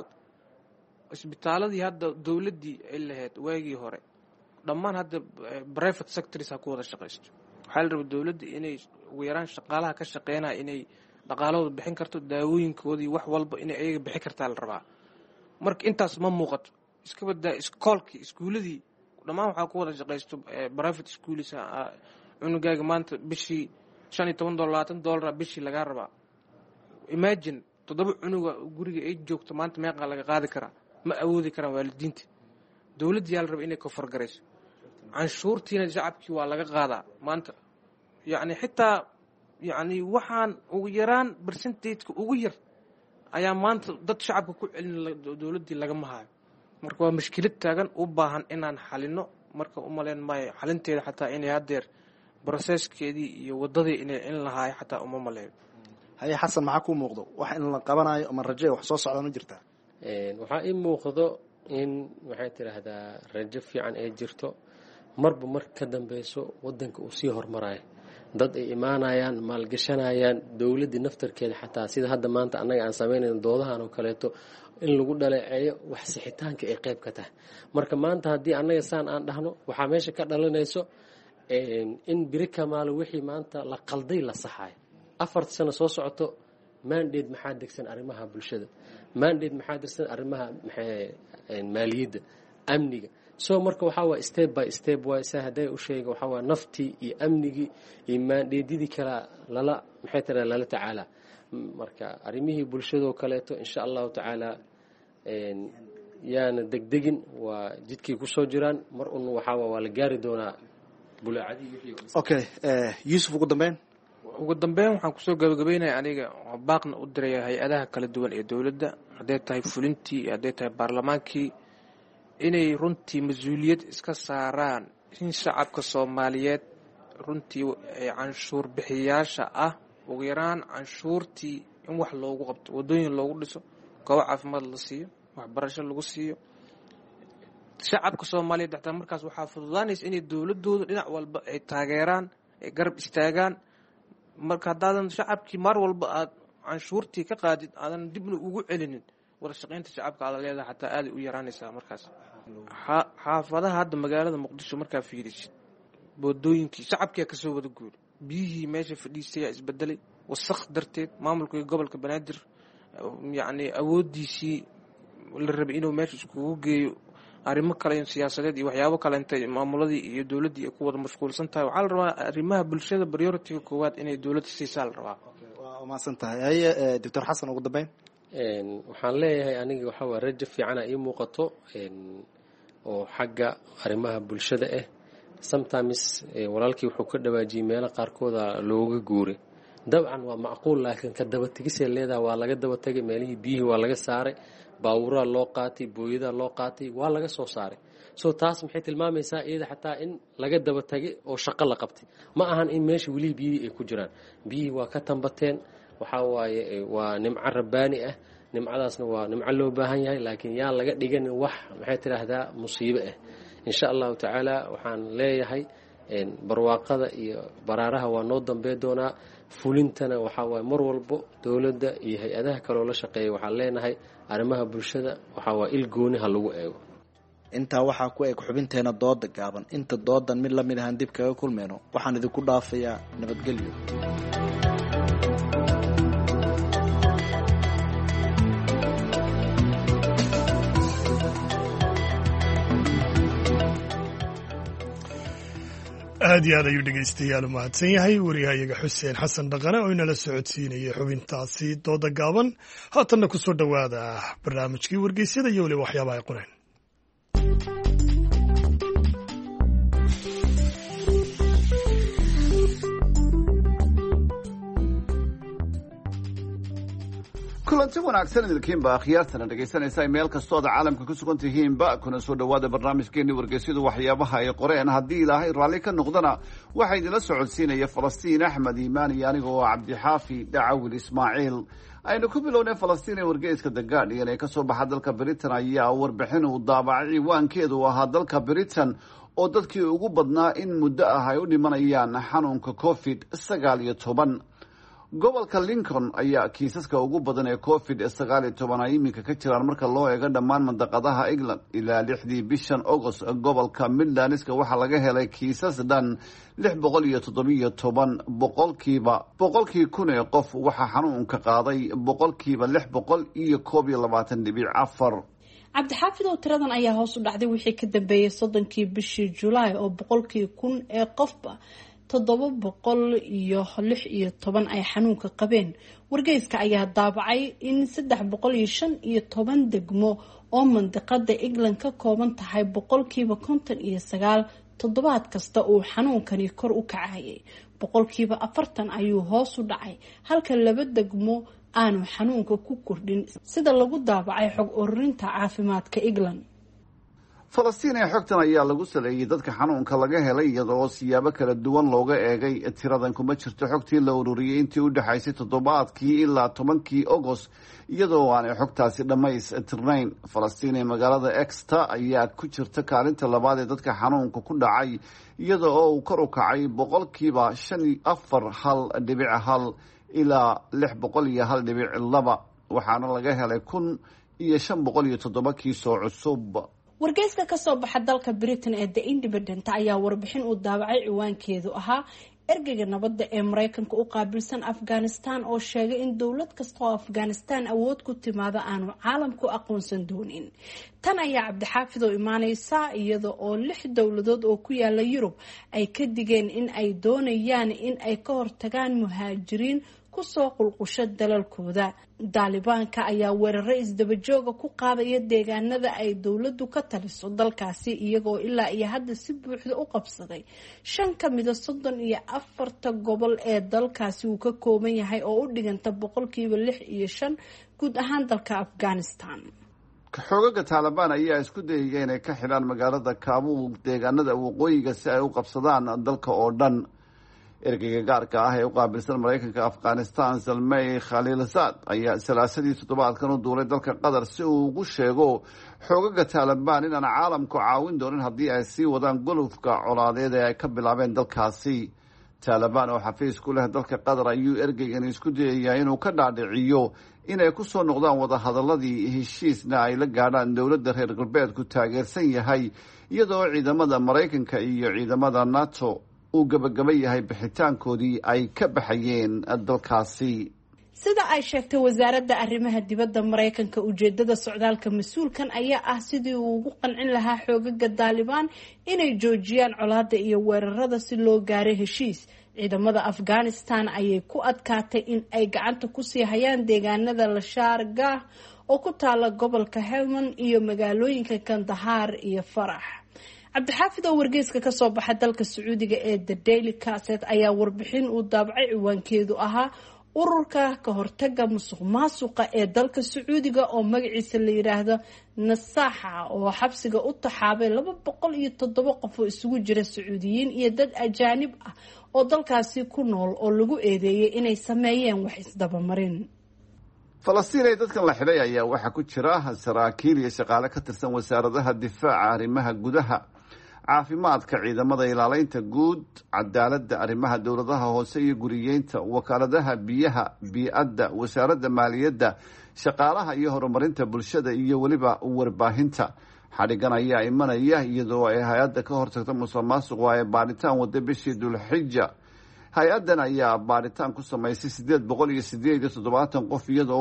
isbitaaladii hadda dawladii ay lahayd waagii hore dhammaan hadda private sectors ha ku wada shaqeysto. waxaa la rabaa dawladda inay ugu yaraan shaqaalaha ka shaqeynaa inay dhaqaalahooda bixin karto, daawooyinkoodii wax walba inay ayaga bixin kartaa la rabaa. marka intaas ma muuqato. iska badaa iskoolkii iskuuladii dhammaan waxaa ku wada shaqeysto private schools. cunugaaga maanta bishii $15 $20 bishii laga rabaa. imagine 7 cunuga guriga ay joogto maanta meeqa laga qaadi karaa ma awoodi karaan waalidiinta. dawladda yaa la rabaa inay ka fargarayso. canshuurtiina shacabkii waa laga qaadaa maanta. yacni xitaa yacni waxaan ugu yaraan percentage-ka ugu yar ayaa maanta dad shacabka ku celin dawladdii lagama hayo. marka waa mushkilad taagan u baahan inaan xalino. marka u malayn maayo xalinteeda xataa inay haddeer processkeedii iyo wadadii inay in lahaay xataa uma maleeyo. haye xasan maxaa ku muuqdo wax in la qabanayo ama rajo wax soo socda ma jirtaa? waxaa ii muuqdo in waxay tiraahdaa rajo fiican ay jirto marba marka ka dambeyso wadanka uu sii hormarayo. dad ay imaanayaan maalgashanayaan dawladdii naftarkeeda xataa sida hadda maanta annaga aan samaynayno doodahan oo kaleeto in lagu dhaleeceeyo wax sixitaanka ay qayb ka tahay. marka maanta haddii annaga saan aan dhahno waxaa meesha ka dhalanayso in biri kamaalo wixii maanta la qalday la saxayo. 4 sano soo socoto mandate maxaa degsan arrimaha bulshada, mandate maxaa degsan arrimaha maaliyadda, amniga. marka waxaa waa step by step waa sa haday u sheega waxaa waa naftii iyo amnigii iyo mandate-yadii kala lala maxay tahay lala tacaala. marka arrimihii bulshada kaleeto insha Allah tacaala yaana degdegin waa jidkii ku soo jiraan mar waxaa waa la gaari doonaa bulaacadii wixii. okay Yusuf ugu dambeyn waxaan kusoo gabagabeynaya aniga baaqna u diraya hay-adaha kala duwan ee dawladda hadday tahay fulintii hadday tahay baarlamaankii inay runtii mas-uuliyad iska saaraan in shacabka Soomaaliyeed runtii canshuur bixiyaasha ah ugu yaraan canshuurtii in wax loogu qabto, wadooyin loogu dhiso, goobo caafimaad la siiyo, waxbarasho lagu siiyo. shacabka Soomaaliyeed xataa markaas waxaa fududaanaysa inay dawladooda dhinac walba ay taageeraan, ay garab istaagaan. marka haddaadan shacabkii mar walba aad canshuurtii ka qaadid aadan dibna ugu celinin wada shaqaynta shacabka aad leedahay xataa aad u yaraanaysaa. markaas xaafadaha hadda magaalada Muqdisho markaa fiirisid wadooyinkii shacabkii ka soo wada guuray, biyihii meesha fadhiistay isbedelay wasakh darteed. maamulka gobolka Banaadir yacni awoodiisii la rabay inuu meesha iskugu geeyo arrimo kale siyaasadeed iyo waxyaabo kale intay maamuladii iyo dawladdii ay ku wada mashquulsan tahay. waxaa la rabaa arrimaha bulshada priority-ga koowaad inay dawladda siisaa la rabaa. waa maasan tahay. haye Dr. Xasan ugu dambeyn waxaan leeyahay aniga waxaa waa rajo fiican ay muuqato oo xagga arrimaha bulshada ah. sometimes walaalkii wuxuu ka dhawaajiyay meelo qaarkooda looga guuray. dabcan waa macquul laakiin ka daba tegisay leedahay waa laga daba tagay meelihii biyihii waa laga saaray, baabuuraa loo qaatay, booyada loo qaatay, waa laga soo saaray. taas maxay tilmaamaysaa iyada xataa in laga daba tagay oo shaqo la qabtay. ma ahan in meesha weli biyihii ay ku jiraan. biyihii waa ka tambateen. waxaa waaye waa nimco rabbaani ah. nimcadaasna waa nimco loo baahan yahay laakiin yaa laga dhiganin wax maxay tiraahdaa musiibo ah. insha Allah tacaala waxaan leeyahay barwaaqada iyo baraaraha waa noo dambe doonaa. fulintana waxaa waaye mar walbo dawladda iyo hay-adaha kale oo la shaqeeya waxaan leenahay arrimaha bulshada waxaa waa il gooni ha lagu eego. intaa waxaa ku eg xubinteena dooda gaaban. inta doodan mid lamid ahaan dib kaga kulmayno waxaan idinku dhaafayaa nabadgelyo. aad iyo aad ayuu dhegaystayaal u mahadsan yahay wariyahayaga xuseen xasan dhaqane oo inala socodsiinayay xubintaasi dooda gaaban. haatanna ku soo dhowaada barnaamijkii wargeysyada iyo weliba waxyaabaha ay qoreen. kulanti wanaagsan idinkiinba akhyaartana dhegaysanaysa meel kastoo aad caalamka ku sugan tihiinba kuna soo dhowaada barnaamijkeennii wargeysyadu waxyaabaha ay qoreen haddii ilaahay raalli ka noqdana waxaa idinla socodsiinaya falastiin axmed iimaan iyo aniga oo cabdixaafi dhacawil ismaaciil aynu ku bilownay falastiin ee wargeyska The Guardian ee kasoo baxa dalka Britain ayaa warbixin uu daabacay ciwaankeedu ahaa dalka Britain oo dadkii ugu badnaa in muddo ah ay u dhimanayaan xanuunka COVID-19. gobolka Lincoln ayaa kiisaska ugu badan ee COVID-19 ay iminka ka jiraan marka loo eego dhammaan mandaqadaha England. Ilaa 6 bishan August gobolka Midlandska waxaa laga helay kiisas dhan 617 boqolkii kun ee qof waxaa xanuunka qaaday 621.4. cabdixaafid oo tiradan ayaa hoos u dhacday wixii ka dambeeyay 30 bishii July oo boqolkii kun ee qofba 716 ay xanuunka qabeen. wargeyska ayaa daabacay in 315 degmo oo mandiqada England ka kooban tahay 59% toddobaad kasta uu xanuunkani kor u kacayay. 40% ayuu hoos u dhacay halka 2 degmo aanu xanuunka ku kordhin sida lagu daabacay xog ururinta caafimaadka England. falastiin ee xogtan ayaa lagu saleeyay dadka xanuunka laga helay iyadoo siyaabo kala duwan looga eegay. tiradan kuma jirto xogtii la ururiyay intii u dhaxaysay toddobaadkii ilaa 10kii August iyadoo aanay xogtaasi dhammaystirnayn. falastiin ee magaalada Exeter ayaa ku jirta kaalinta labaad ee dadka xanuunka ku dhacay iyada oo uu kor u kacay 54.1 ilaa 601.2 waxaana laga helay 1,507 kiisoo cusub. wargeyska kasoo baxa dalka Britain ee The Independent ayaa warbixin uu daabacay ciwaankeedu ahaa ergeyga nabadda ee Mareykanka u qaabilsan Afghanistan oo sheegay in dowlad kasta oo Afghanistan awood ku timaado aanu caalamku aqoonsan doonin. tan ayaa cabdixaafid oo imaaneysa iyada oo 6 dowladood oo ku yaala Yurub ay ka digeen in ay doonayaan in ay ka hortagaan muhaajiriin kusoo qulqusha dalalkooda. Daalibaanka ayaa weeraro isdaba jooga ku qaadaya deegaanada ay dowladdu ka taliso dalkaasi iyagoo ilaa iyo hadda si buuxda u qabsaday 5 ka mid ah 34 gobol ee dalkaasi uu ka kooban yahay oo u dhiganta 6.5% guud ahaan dalka Afghanistan. xoogaga Taliban ayaa isku dayay inay ka xidhaan magaalada Kabul deegaanada waqooyiga si ay u qabsadaan dalka oo dhan. ergeyga gaarka ah ee u qaabilsan Mareykanka Afghanistan Zalmay Khalilzad ayaa salaasadii toddobaadkan u duulay dalka Qatar si uu ugu sheego xoogaga Taliban inaan caalamku caawin doonin haddii ay sii wadaan gulufka colaadeed ee ay ka bilaabeen dalkaasi. Taliban oo xafiis ku leh dalka Qatar ayuu ergeygan isku dayayaa inuu ka dhaadhiciyo inay ku soo noqdaan wadahadaladii heshiisna ay la gaadhaan dowladda reer galbeedku taageersan yahay iyadoo ciidamada Mareykanka iyo ciidamada NATO uu gabagaba yahay bixitaankoodii ay ka baxayeen dalkaasi. sida ay sheegtay wasaaradda arrimaha dibadda Mareykanka ujeedada socdaalka mas'uulkan ayaa ah sidii uu ugu qancin lahaa xoogaga Taliban inay joojiyaan colaadda iyo weerarada si loo gaaro heshiis. ciidamada Afghanistan ayay ku adkaatay in ay gacanta ku sii hayaan deegaanada Lashargah oo ku taala gobolka Helmand iyo magaalooyinka Kandahar iyo Farah. cabdixaafid oo wargeyska kasoo baxa dalka Sacuudiga ee The Daily Cassette ayaa warbixin uu daabacay ciwaankeedu ahaa ururka ka hortaga musuqmaasuqa ee dalka Sacuudiga oo magaciisa la yiraahdo Nasaha oo xabsiga u taxaabay 207 qof oo isugu jira Sacuudiyiin iyo dad ajaanib ah oo dalkaasi ku nool oo lagu eedeeyay inay sameeyeen wax isdabamarin. falastiin ee dadkan la xidhay ayaa waxaa ku jira saraakiil iyo shaqaale ka tirsan wasaaradaha difaaca, arrimaha gudaha, caafimaadka, ciidamada ilaaleynta guud, cadaaladda, arrimaha dowladaha hoose iyo guriyeynta, wakaaladaha biyaha, bii'adda, wasaaradda maaliyadda, shaqaalaha iyo horumarinta bulshada iyo weliba warbaahinta. xadhigan ayaa imanaya iyadoo ay hay-adda ka hortagta musuqmaasuqa ay baaritaan wada bishii Dulxija. hay-addan ayaa baaritaan ku samaysay 887 qof iyadoo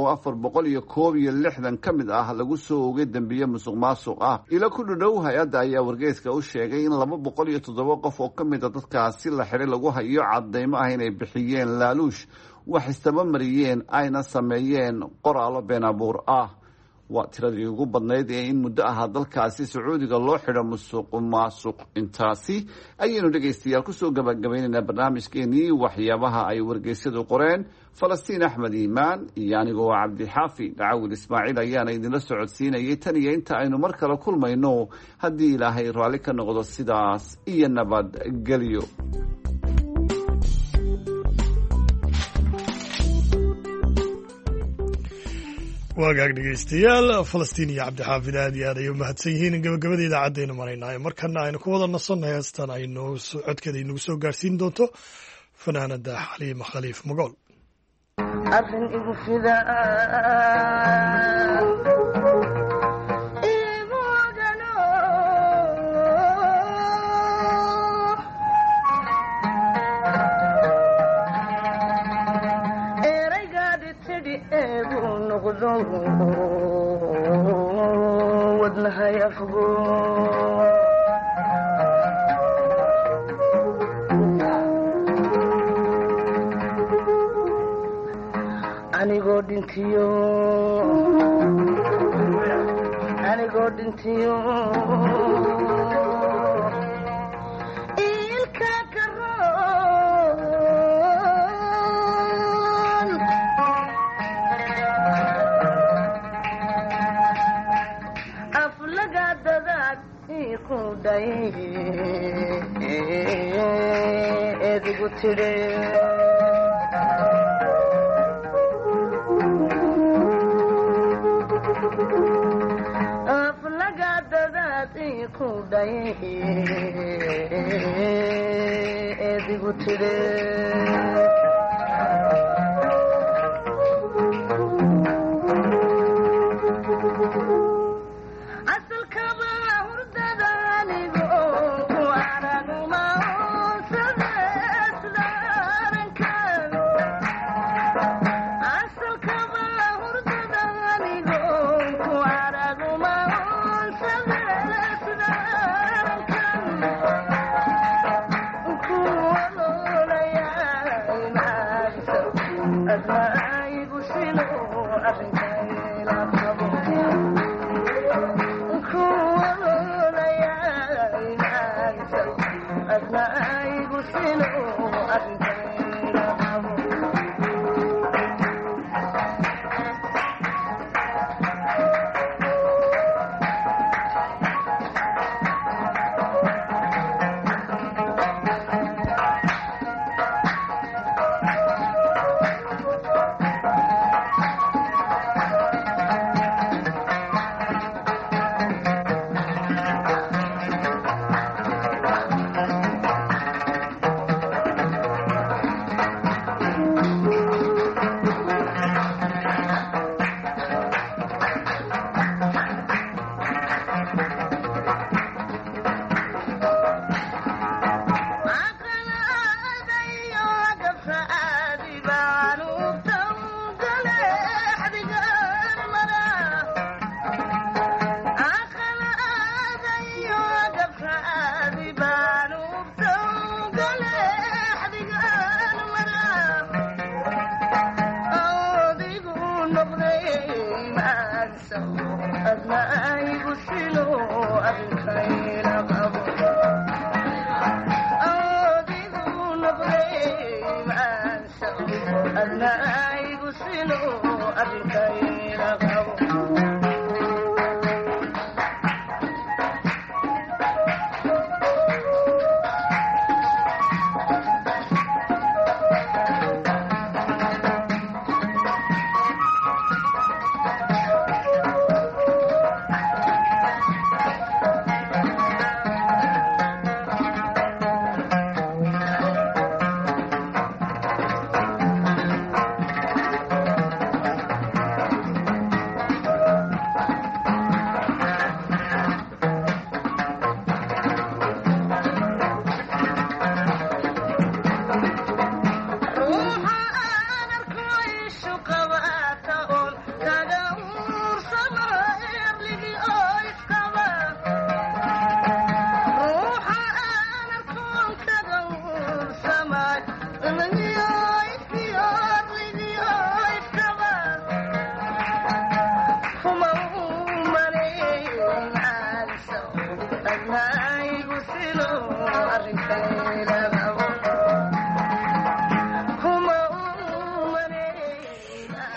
461 ka mid ah lagu soo oogay dambiye musuqmaasuq ah. ila ku dhow hay-adda ayaa wargeyska u sheegay in 207 qof oo ka mid a dadkaasi la xiray lagu hayo cadeymo ah inay bixiyeen laaluush, wax istaba mariyeen, ayna sameeyeen qoraallo been abuur ah. waa tiradii ugu badnayd ee in muddo ahaa dalkaasi sacuudiga loo xidho musuq maasuq. intaasi ayaynu dhegaystayaal kusoo gabagabaynaynaa barnaamijkeenii waxyaabaha ay wargeysyadu qoreen. falastiin axmed iimaan iyo anigoo cabdixaafi dhacawil ismaaciil ayaana idinla socodsiinayay tan iyo inta aynu mar kale kulmayno haddii ilaahay raalli ka noqdo sidaas iyo nabadgelyo. waagaag dhegaystayaal falastiin iyo cabdixaafid aad iyo aad ay u mahadsan yihiin. gabagabada idaacadaynu maraynaayo markana aynu ku wada nasannahay heestan aynu codkeeda inagu soo gaarsiin doonto fanaanada xaliima khaliif magool. arrin igu fida igu ogano eraygaadi tidhi eegu noqdo wadnahay afgo anigoo dhintiyo ilka karoon aflaga dadaad iku dhay edigu tidhe aflaga dadaad iku dhay edigu tidhe asalkaba hurdada anigo ku araguma sadeesdaarankan asalkaba hurdada anigo ku araguma sadeesdaarankan kuwalolaya imaagsa adnaigu silo arrinkayla qabo adnaigu silo arrinkayla qabo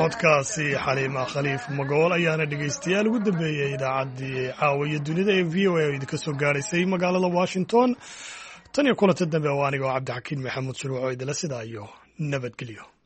codkaasi xaliima khaliif magool ayaana dhegaystayaal ugu dambeeyey idaacaddii caawa iyo dunida ee v o a oo idinka soo gaaraysay magaalada washington tan iyo kulanta dambe oo aniga oo cabdixakiin maxamuud shurwaco idila sidaa iyo nabadgelyo.